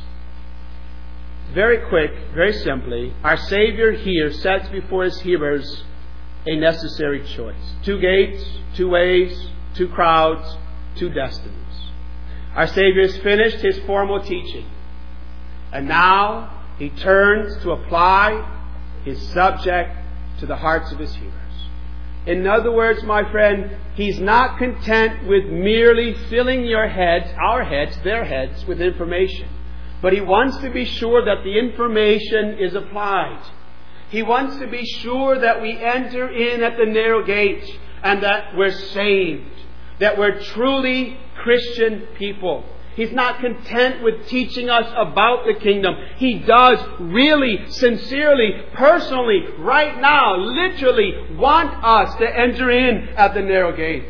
Very quick, very simply, our Savior here sets before His hearers a necessary choice. 2 gates, 2 ways, 2 crowds, 2 destinies. Our Savior has finished His formal teaching, and now He turns to apply His subject to the hearts of His hearers. In other words, my friend, He's not content with merely filling your heads, our heads, their heads, with information. But He wants to be sure that the information is applied. He wants to be sure that we enter in at the narrow gate and that we're saved, that we're truly Christian people. He's not content with teaching us about the kingdom. He does really, sincerely, personally, right now, literally want us to enter in at the narrow gate.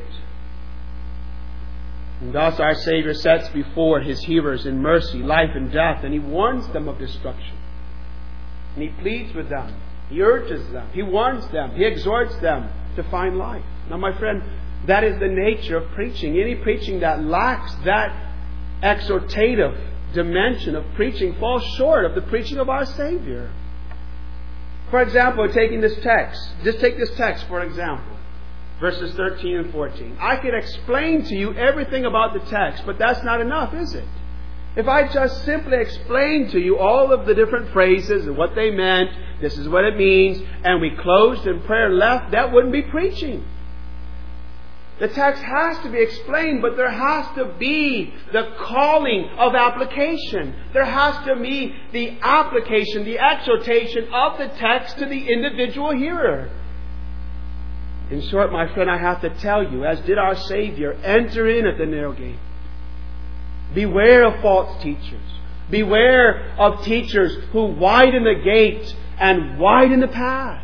And thus our Savior sets before His hearers in mercy, life and death, and He warns them of destruction. And He pleads with them. He urges them. He warns them. He exhorts them to find life. Now, my friend, that is the nature of preaching. Any preaching that lacks that exhortative dimension of preaching falls short of the preaching of our Savior. For example, taking this text. Just take this text, for example. Verses 13 and 14. I could explain to you everything about the text, but that's not enough, is it? If I just simply explain to you all of the different phrases and what they meant, this is what it means, and we closed and prayer left, that wouldn't be preaching. The text has to be explained, but there has to be the calling of application. There has to be the application, the exhortation of the text to the individual hearer. In short, my friend, I have to tell you, as did our Savior, enter in at the narrow gate. Beware of false teachers. Beware of teachers who widen the gate and widen the path.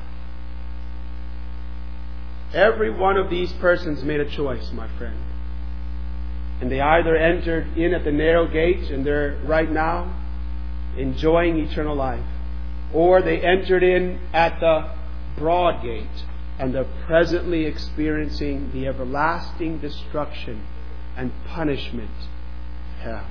Every one of these persons made a choice, my friend. And they either entered in at the narrow gate and they're right now enjoying eternal life, or they entered in at the broad gate, and they're presently experiencing the everlasting destruction and punishment, hell.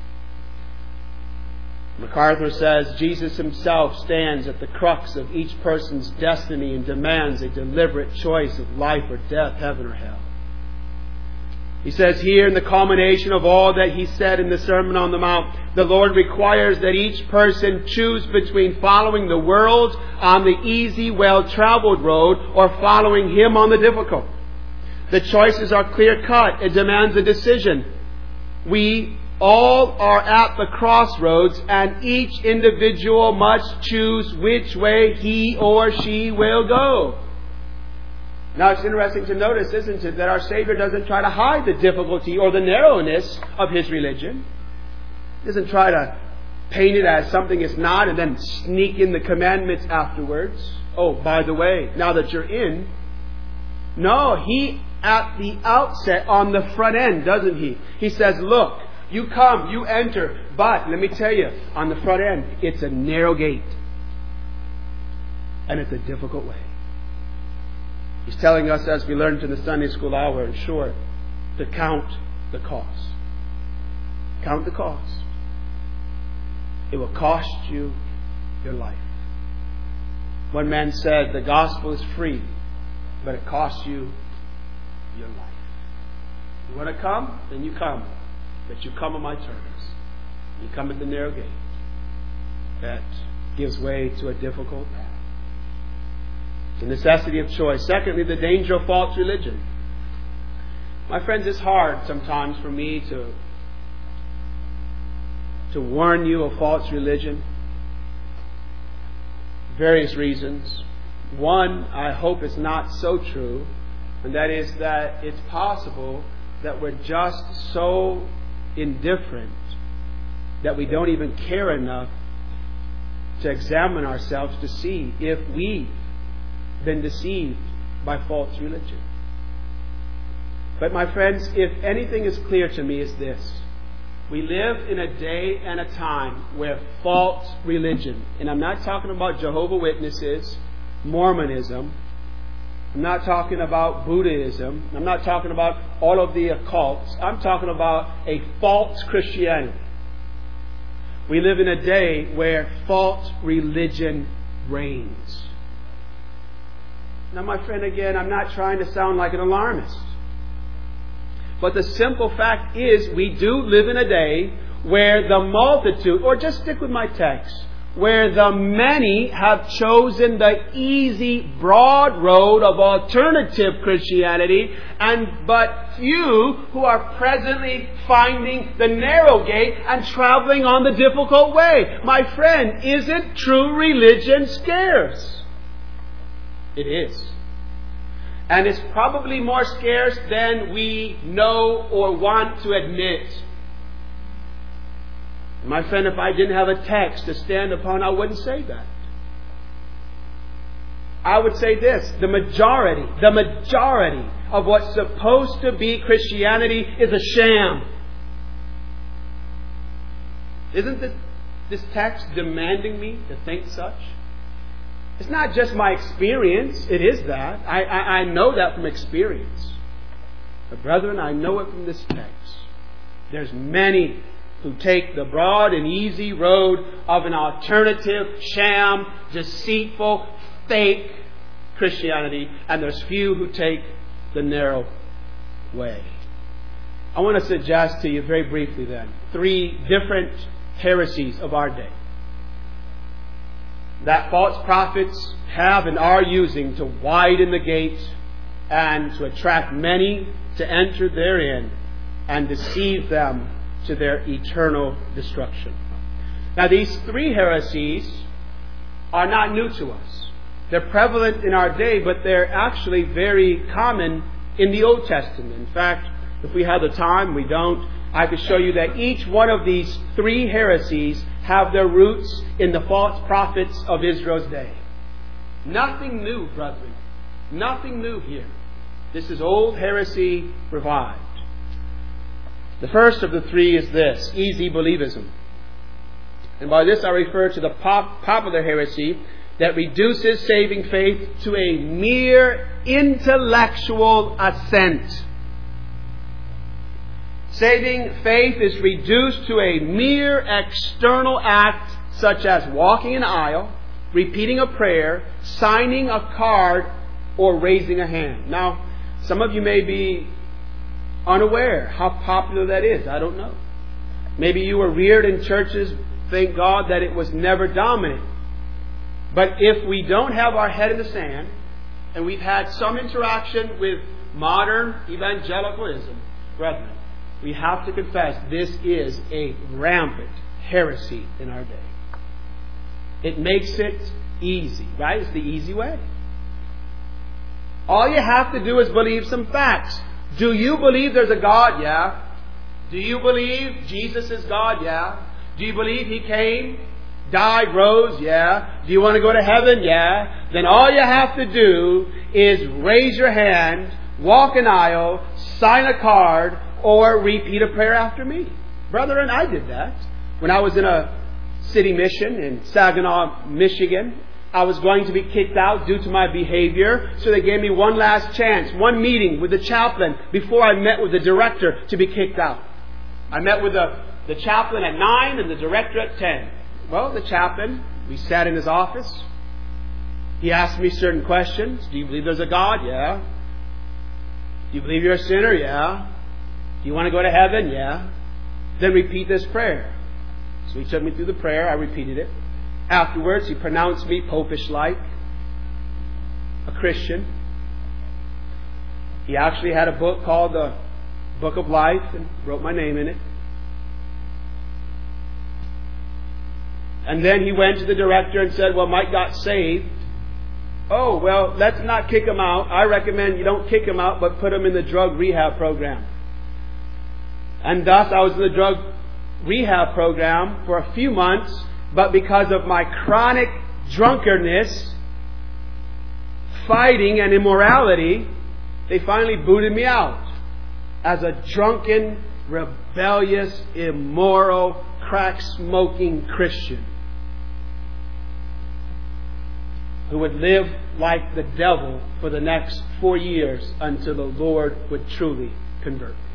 MacArthur says Jesus himself stands at the crux of each person's destiny and demands a deliberate choice of life or death, heaven or hell. He says here, in the culmination of all that he said in the Sermon on the Mount, the Lord requires that each person choose between following the world on the easy, well-traveled road or following Him on the difficult. The choices are clear-cut. It demands a decision. We all are at the crossroads, and each individual must choose which way he or she will go. Now, it's interesting to notice, isn't it, that our Savior doesn't try to hide the difficulty or the narrowness of His religion. He doesn't try to paint it as something it's not and then sneak in the commandments afterwards. Oh, by the way, now that you're in. No, He, at the outset, on the front end, doesn't He? He says, look, you come, you enter, but let me tell you, on the front end, it's a narrow gate. And it's a difficult way. He's telling us, as we learned in the Sunday school hour, in short, to count the cost. Count the cost. It will cost you your life. One man said, the gospel is free, but it costs you your life. You want to come? Then you come. But you come on my terms. You come at the narrow gate that gives way to a difficult path. The necessity of choice. Secondly, the danger of false religion. My friends, it's hard sometimes for me to warn you of false religion. Various reasons. One, I hope it's not so true, and that is that it's possible that we're just so indifferent that we don't even care enough to examine ourselves to see if we've been deceived by false religion. But my friends, if anything is clear to me, is this. We live in a day and a time where false religion, and I'm not talking about Jehovah's Witnesses, Mormonism, I'm not talking about Buddhism, I'm not talking about all of the occults, I'm talking about a false Christianity. We live in a day where false religion reigns. Now, my friend, again, I'm not trying to sound like an alarmist. But the simple fact is, we do live in a day where the multitude, or just stick with my text, where the many have chosen the easy, broad road of alternative Christianity, and but few who are presently finding the narrow gate and traveling on the difficult way. My friend, isn't true religion scarce? It is. And it's probably more scarce than we know or want to admit. My friend, if I didn't have a text to stand upon, I wouldn't say that. I would say this: the majority of what's supposed to be Christianity is a sham. Isn't this text demanding me to think such? It's not just my experience. It is that. I know that from experience. But brethren, I know it from this text. There's many who take the broad and easy road of an alternative, sham, deceitful, fake Christianity. And there's few who take the narrow way. I want to suggest to you very briefly then 3 different heresies of our day that false prophets have and are using to widen the gate and to attract many to enter therein and deceive them to their eternal destruction. Now, these 3 heresies are not new to us. They're prevalent in our day, but they're actually very common in the Old Testament. In fact, if we have the time, we don't, I could show you that each one of these 3 heresies have their roots in the false prophets of Israel's day. Nothing new, brethren. Nothing new here. This is old heresy revived. The first of the 3 is this: easy believism. And by this I refer to the popular heresy that reduces saving faith to a mere intellectual assent. Saving faith is reduced to a mere external act such as walking an aisle, repeating a prayer, signing a card, or raising a hand. Now, some of you may be unaware how popular that is. I don't know. Maybe you were reared in churches, thank God, that it was never dominant. But if we don't have our head in the sand, and we've had some interaction with modern evangelicalism, brethren, we have to confess this is a rampant heresy in our day. It makes it easy, right? It's the easy way. All you have to do is believe some facts. Do you believe there's a God? Yeah. Do you believe Jesus is God? Yeah. Do you believe He came, died, rose? Yeah. Do you want to go to heaven? Yeah. Then all you have to do is raise your hand, walk an aisle, sign a card, or repeat a prayer after me. Brethren, I did that. When I was in a city mission in Saginaw, Michigan, I was going to be kicked out due to my behavior, so they gave me one last chance, one meeting with the chaplain before I met with the director to be kicked out. I met with the chaplain at 9 and the director at 10. Well, the chaplain, we sat in his office. He asked me certain questions. Do you believe there's a God? Yeah. Do you believe you're a sinner? Yeah. Do you want to go to heaven? Yeah. Then repeat this prayer. So he took me through the prayer. I repeated it. Afterwards, he pronounced me popish-like, a Christian. He actually had a book called the Book of Life and wrote my name in it. And then he went to the director and said, well, Mike got saved. Oh, well, let's not kick him out. I recommend you don't kick him out, but put him in the drug rehab program. And thus, I was in the drug rehab program for a few months, but because of my chronic drunkenness, fighting, and immorality, they finally booted me out as a drunken, rebellious, immoral, crack-smoking Christian who would live like the devil for the next 4 years until the Lord would truly convert me.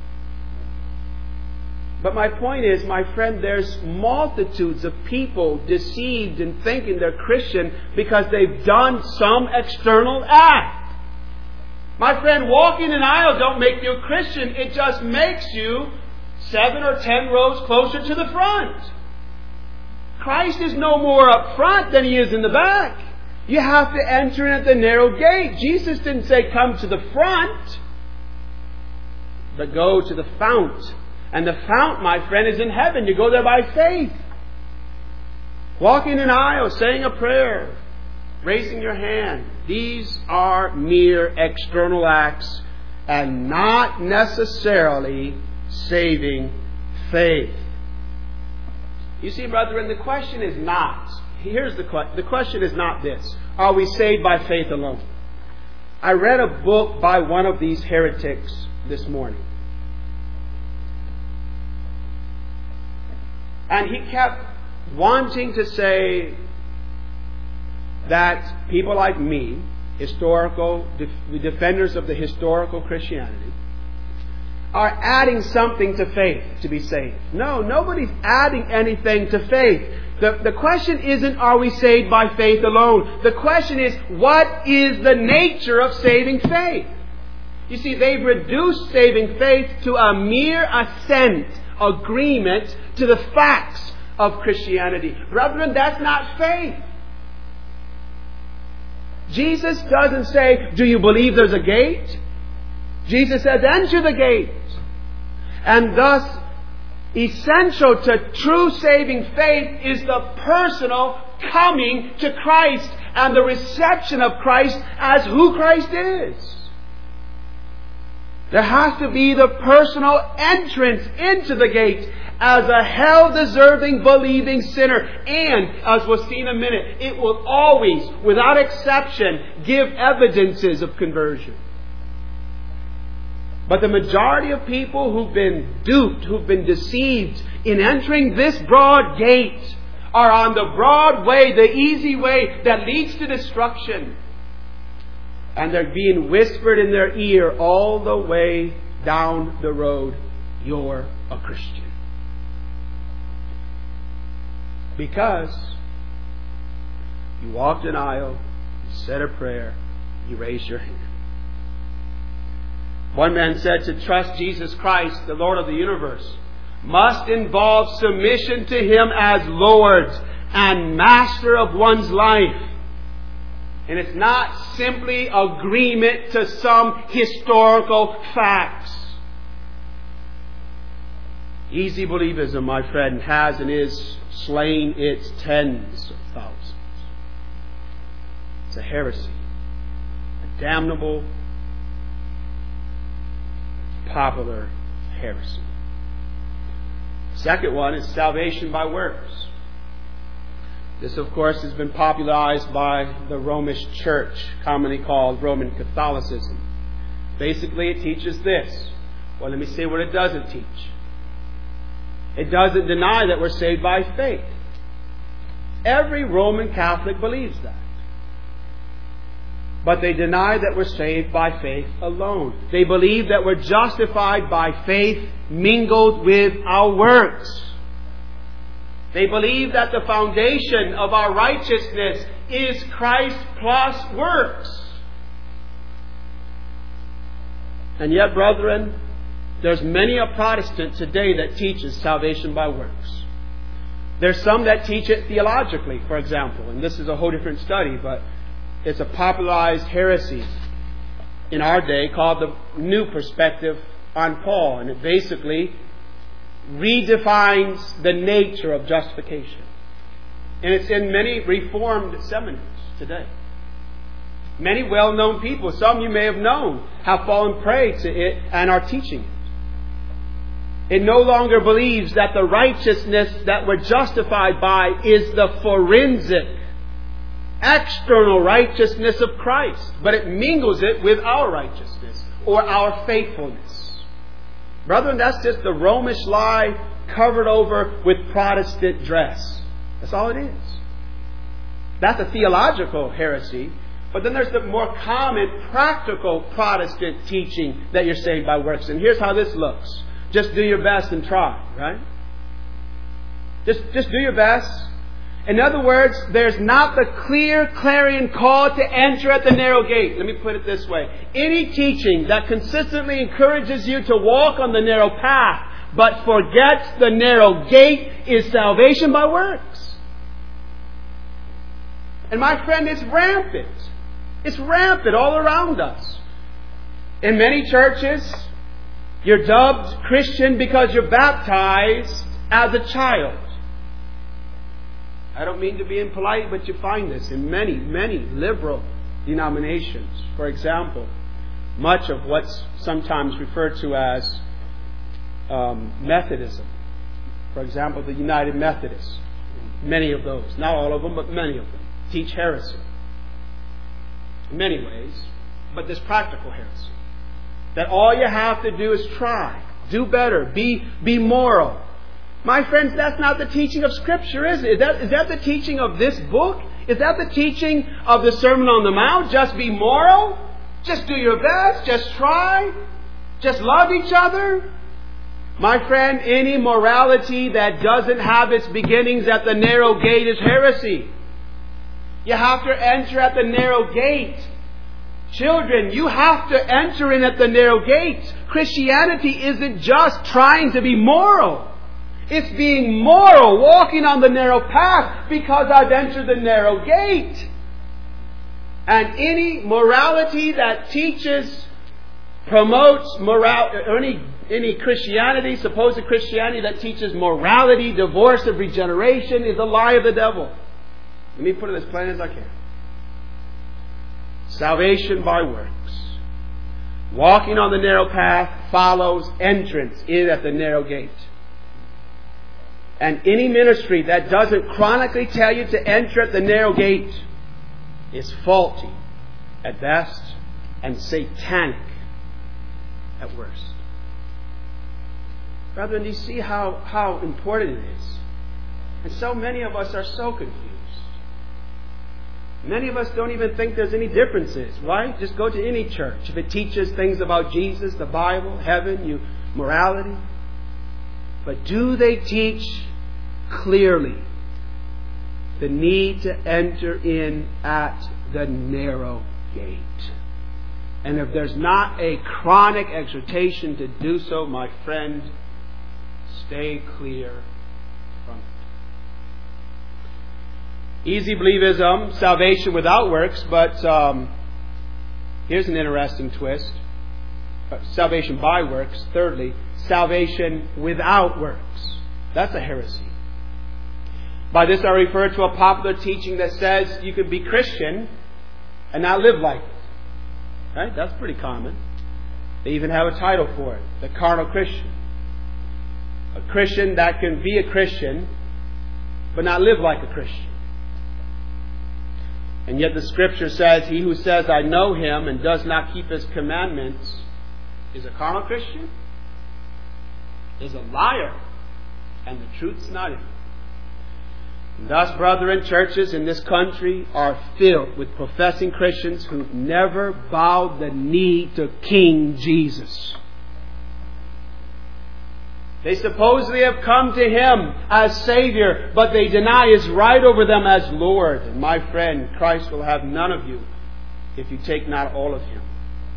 But my point is, my friend, there's multitudes of people deceived in thinking they're Christian because they've done some external act. My friend, walking an aisle don't make you a Christian. It just makes you 7 or 10 rows closer to the front. Christ is no more up front than He is in the back. You have to enter in at the narrow gate. Jesus didn't say come to the front, but go to the fount. And the fount, my friend, is in heaven. You go there by faith. Walking an aisle, saying a prayer, raising your hand. These are mere external acts and not necessarily saving faith. You see, brethren, the question is not, the question is not this. Are we saved by faith alone? I read a book by one of these heretics this morning. And he kept wanting to say that people like me, defenders of the historical Christianity, are adding something to faith to be saved. No, nobody's adding anything to faith. The question isn't, are we saved by faith alone? The question is, what is the nature of saving faith? You see, they've reduced saving faith to a mere assent, agreement to the facts of Christianity. Brethren, that's not faith. Jesus doesn't say, do you believe there's a gate? Jesus says, enter the gate. And thus, essential to true saving faith is the personal coming to Christ and the reception of Christ as who Christ is. There has to be the personal entrance into the gate as a hell-deserving, believing sinner. And, as we'll see in a minute, it will always, without exception, give evidences of conversion. But the majority of people who've been duped, who've been deceived in entering this broad gate, are on the broad way, the easy way that leads to destruction. And they're being whispered in their ear all the way down the road, "You're a Christian." Because you walked an aisle, you said a prayer, you raised your hand. One man said to trust Jesus Christ, the Lord of the universe, must involve submission to Him as Lord and Master of one's life. And it's not simply agreement to some historical facts. Easy believism, my friend, has and is slaying its tens of thousands. It's a heresy, a damnable, popular heresy. Second one is salvation by works. This, of course, has been popularized by the Romish Church, commonly called Roman Catholicism. Basically, it teaches this. Well, let me say what it doesn't teach. It doesn't deny that we're saved by faith. Every Roman Catholic believes that. But they deny that we're saved by faith alone. They believe that we're justified by faith mingled with our works. They believe that the foundation of our righteousness is Christ plus works. And yet, brethren, there's many a Protestant today that teaches salvation by works. There's some that teach it theologically, for example, and this is a whole different study, but it's a popularized heresy in our day called the New Perspective on Paul, and it basically redefines the nature of justification. And it's in many Reformed seminaries today. Many well-known people, some you may have known, have fallen prey to it and are teaching it. It no longer believes that the righteousness that we're justified by is the forensic, external righteousness of Christ, but it mingles it with our righteousness or our faithfulness. Brethren, that's just the Romish lie covered over with Protestant dress. That's all it is. That's a theological heresy. But then there's the more common, practical Protestant teaching that you're saved by works. And here's how this looks. Just do your best and try, right? Just do your best. In other words, there's not the clear clarion call to enter at the narrow gate. Let me put it this way. Any teaching that consistently encourages you to walk on the narrow path but forgets the narrow gate is salvation by works. And my friend, it's rampant. It's rampant all around us. In many churches, you're dubbed Christian because you're baptized as a child. I don't mean to be impolite, but you find this in many, many liberal denominations. For example, much of what's sometimes referred to as Methodism. For example, the United Methodists. Many of those, not all of them, but many of them, teach heresy. In many ways, but this practical heresy. That all you have to do is try, do better, be moral. My friends, that's not the teaching of Scripture, is it? Is that the teaching of this book? Is that the teaching of the Sermon on the Mount? Just be moral? Just do your best? Just try? Just love each other? My friend, any morality that doesn't have its beginnings at the narrow gate is heresy. You have to enter at the narrow gate. Children, you have to enter in at the narrow gate. Christianity isn't just trying to be moral. It's being moral, walking on the narrow path because I've entered the narrow gate. And any morality that teaches, promotes any Christianity, supposed Christianity that teaches morality, divorce of regeneration is a lie of the devil. Let me put it as plain as I can. Salvation by works. Walking on the narrow path follows entrance in at the narrow gate. And any ministry that doesn't chronically tell you to enter at the narrow gate is faulty at best and satanic at worst. Brethren, do you see how important it is And so many of us are so confused. Many of us don't even think there's any differences, right? Just go to any church. If it teaches things about Jesus, the Bible, heaven, morality. But do they teach clearly the need to enter in at the narrow gate? And if there's not a chronic exhortation to do so, my friend, stay clear from it. Easy believism, salvation without works, but here's an interesting twist. Salvation by works. Thirdly, salvation without works. That's a heresy. By this I refer to a popular teaching that says you can be Christian and not live like it. Right? That's pretty common. They even have a title for it, the carnal Christian. A Christian that can be a Christian but not live like a Christian. And yet the Scripture says, he who says, I know him and does not keep his commandments is a carnal Christian, is a liar, and the truth's not in him. And thus, brethren, churches in this country are filled with professing Christians who've never bowed the knee to King Jesus. They supposedly have come to Him as Savior, but they deny His right over them as Lord. And my friend, Christ will have none of you if you take not all of Him.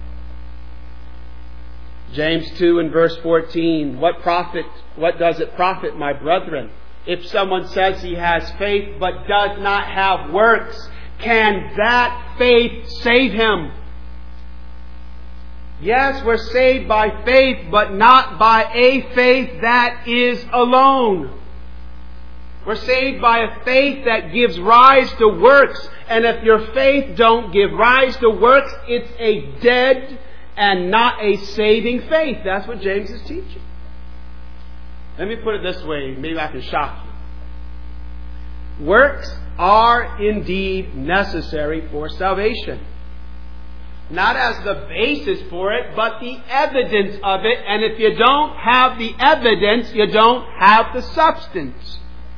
James 2 and verse 14, what does it profit, my brethren, if someone says he has faith but does not have works? Can that faith save him? Yes, we're saved by faith, but not by a faith that is alone. We're saved by a faith that gives rise to works. And if your faith don't give rise to works, it's a dead and not a saving faith. That's what James is teaching. Let me put it this way, maybe I can shock you. Works are indeed necessary for salvation. Not as the basis for it, but the evidence of it. And if you don't have the evidence, you don't have the substance.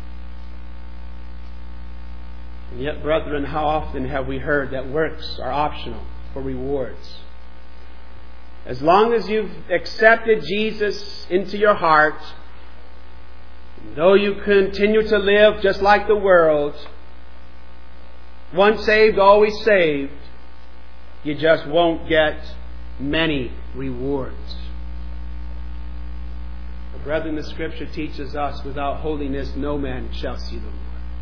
And yet, brethren, how often have we heard that works are optional for rewards? As long as you've accepted Jesus into your heart, though you continue to live just like the world, once saved, always saved, you just won't get many rewards. But brethren, the Scripture teaches us, without holiness no man shall see the Lord.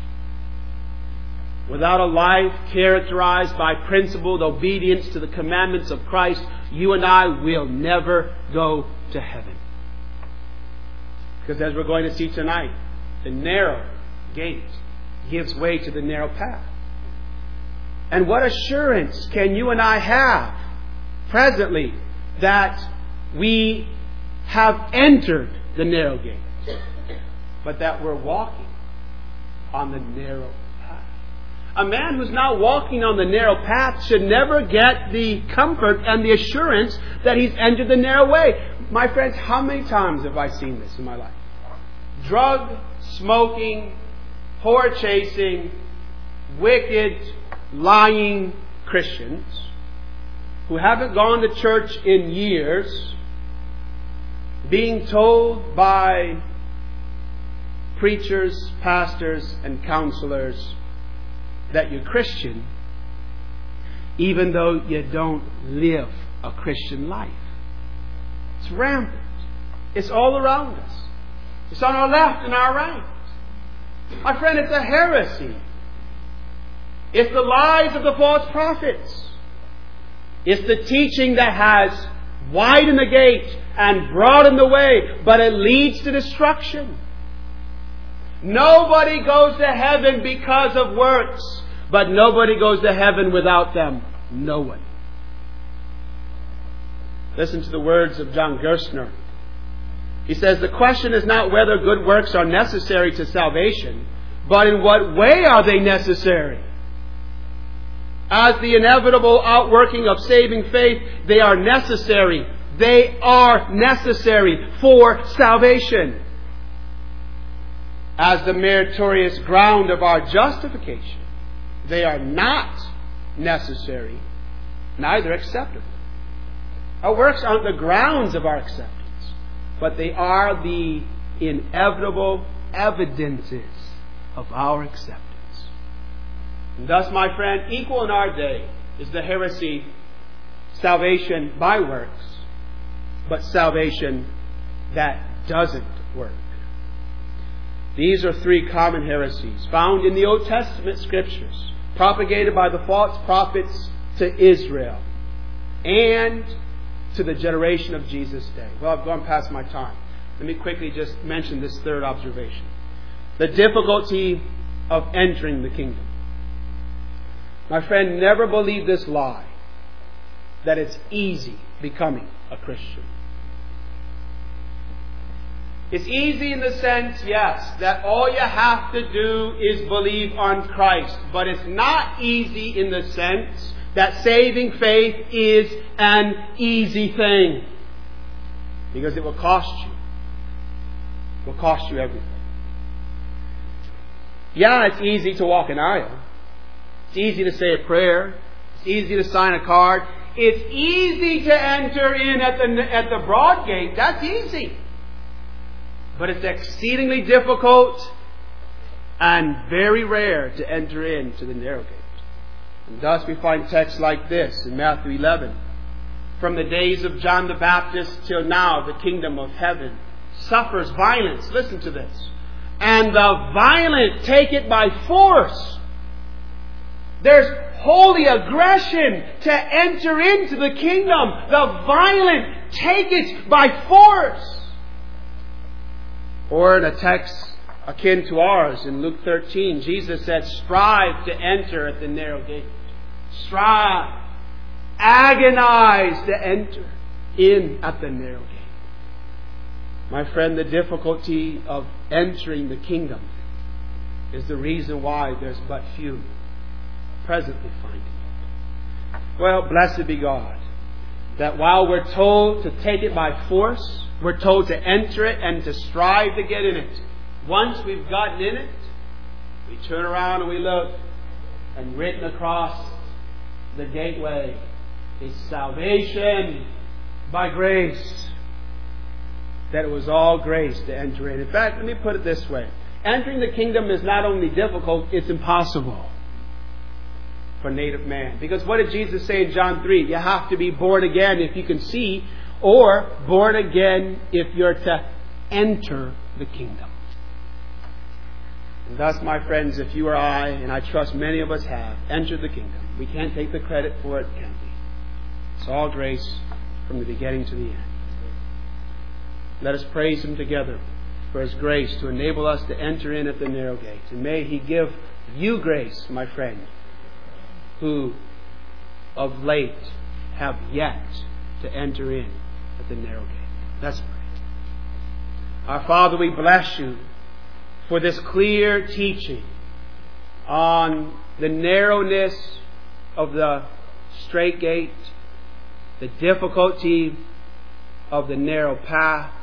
Without a life characterized by principled obedience to the commandments of Christ, you and I will never go to heaven. Because as we're going to see tonight, the narrow gate gives way to the narrow path. And what assurance can you and I have presently that we have entered the narrow gate, but that we're walking on the narrow path? A man who's not walking on the narrow path should never get the comfort and the assurance that he's entered the narrow way. My friends, how many times have I seen this in my life? Drug smoking, whore chasing, wicked, lying Christians who haven't gone to church in years, being told by preachers, pastors, and counselors that you're Christian, even though you don't live a Christian life. It's rampant. It's all around us. It's on our left and our right. My friend, it's a heresy. It's the lies of the false prophets. It's the teaching that has widened the gate and broadened the way, but it leads to destruction. Nobody goes to heaven because of works, but nobody goes to heaven without them. No one. Listen to the words of John Gerstner. He says, the question is not whether good works are necessary to salvation, but in what way are they necessary? As the inevitable outworking of saving faith, they are necessary. They are necessary for salvation. as the meritorious ground of our justification. They are not necessary, neither acceptable. Our works aren't the grounds of our acceptance, but they are the inevitable evidences of our acceptance. And thus, my friend, equal in our day is the heresy, salvation by works, but salvation that doesn't work. These are three common heresies found in the Old Testament Scriptures, propagated by the false prophets to Israel and to the generation of Jesus' day. Well, I've gone past my time. Let me quickly just mention this third observation. The difficulty of entering the kingdom. My friend, never believe this lie that it's easy becoming a Christian. It's easy in the sense, yes, that all you have to do is believe on Christ. But it's not easy in the sense that saving faith is an easy thing. Because it will cost you. It will cost you everything. Yeah, it's easy to walk an aisle. It's easy to say a prayer. It's easy to sign a card. It's easy to enter in at the broad gate. That's easy. But it's exceedingly difficult and very rare to enter into the narrow gate. And thus we find texts like this in Matthew 11. From the days of John the Baptist till now, the kingdom of heaven suffers violence. Listen to this. And the violent take it by force. There's holy aggression to enter into the kingdom. The violent take it by force. Or in a text akin to ours in Luke 13, Jesus said, strive to enter at the narrow gate. Strive. Agonize to enter in at the narrow gate. My friend, the difficulty of entering the kingdom is the reason why there's but few presently finding it. Well, blessed be God, that while we're told to take it by force, we're told to enter it and to strive to get in it. Once we've gotten in it, we turn around and we look, and written across the gateway is salvation by grace. That it was all grace to enter in. In fact, let me put it this way. Entering the kingdom is not only difficult, it's impossible for native man. Because what did Jesus say in John 3? You have to be born again if you can see, or born again if you're to enter the kingdom. And thus, my friends, if you or I, and I trust many of us have, entered the kingdom, we can't take the credit for it, can we? It's all grace from the beginning to the end. Let us praise Him together for His grace to enable us to enter in at the narrow gate. And may He give you grace, my friend, who of late have yet to enter in at the narrow gate. Let's pray. Our Father, we bless You for this clear teaching on the narrowness of the strait gate, the difficulty of the narrow path,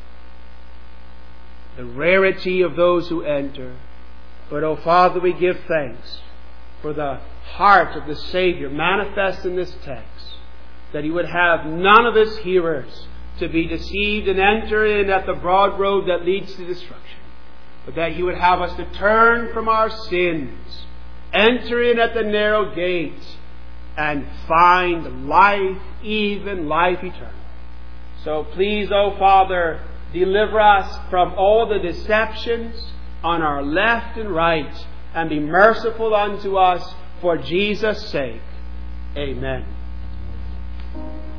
the rarity of those who enter. But, oh Father, we give thanks for the heart of the Savior manifest in this text, that He would have none of His hearers to be deceived and enter in at the broad road that leads to destruction, but that He would have us to turn from our sins, enter in at the narrow gate, and find life, even life eternal. So please, oh Father, deliver us from all the deceptions on our left and right, and be merciful unto us for Jesus' sake. Amen.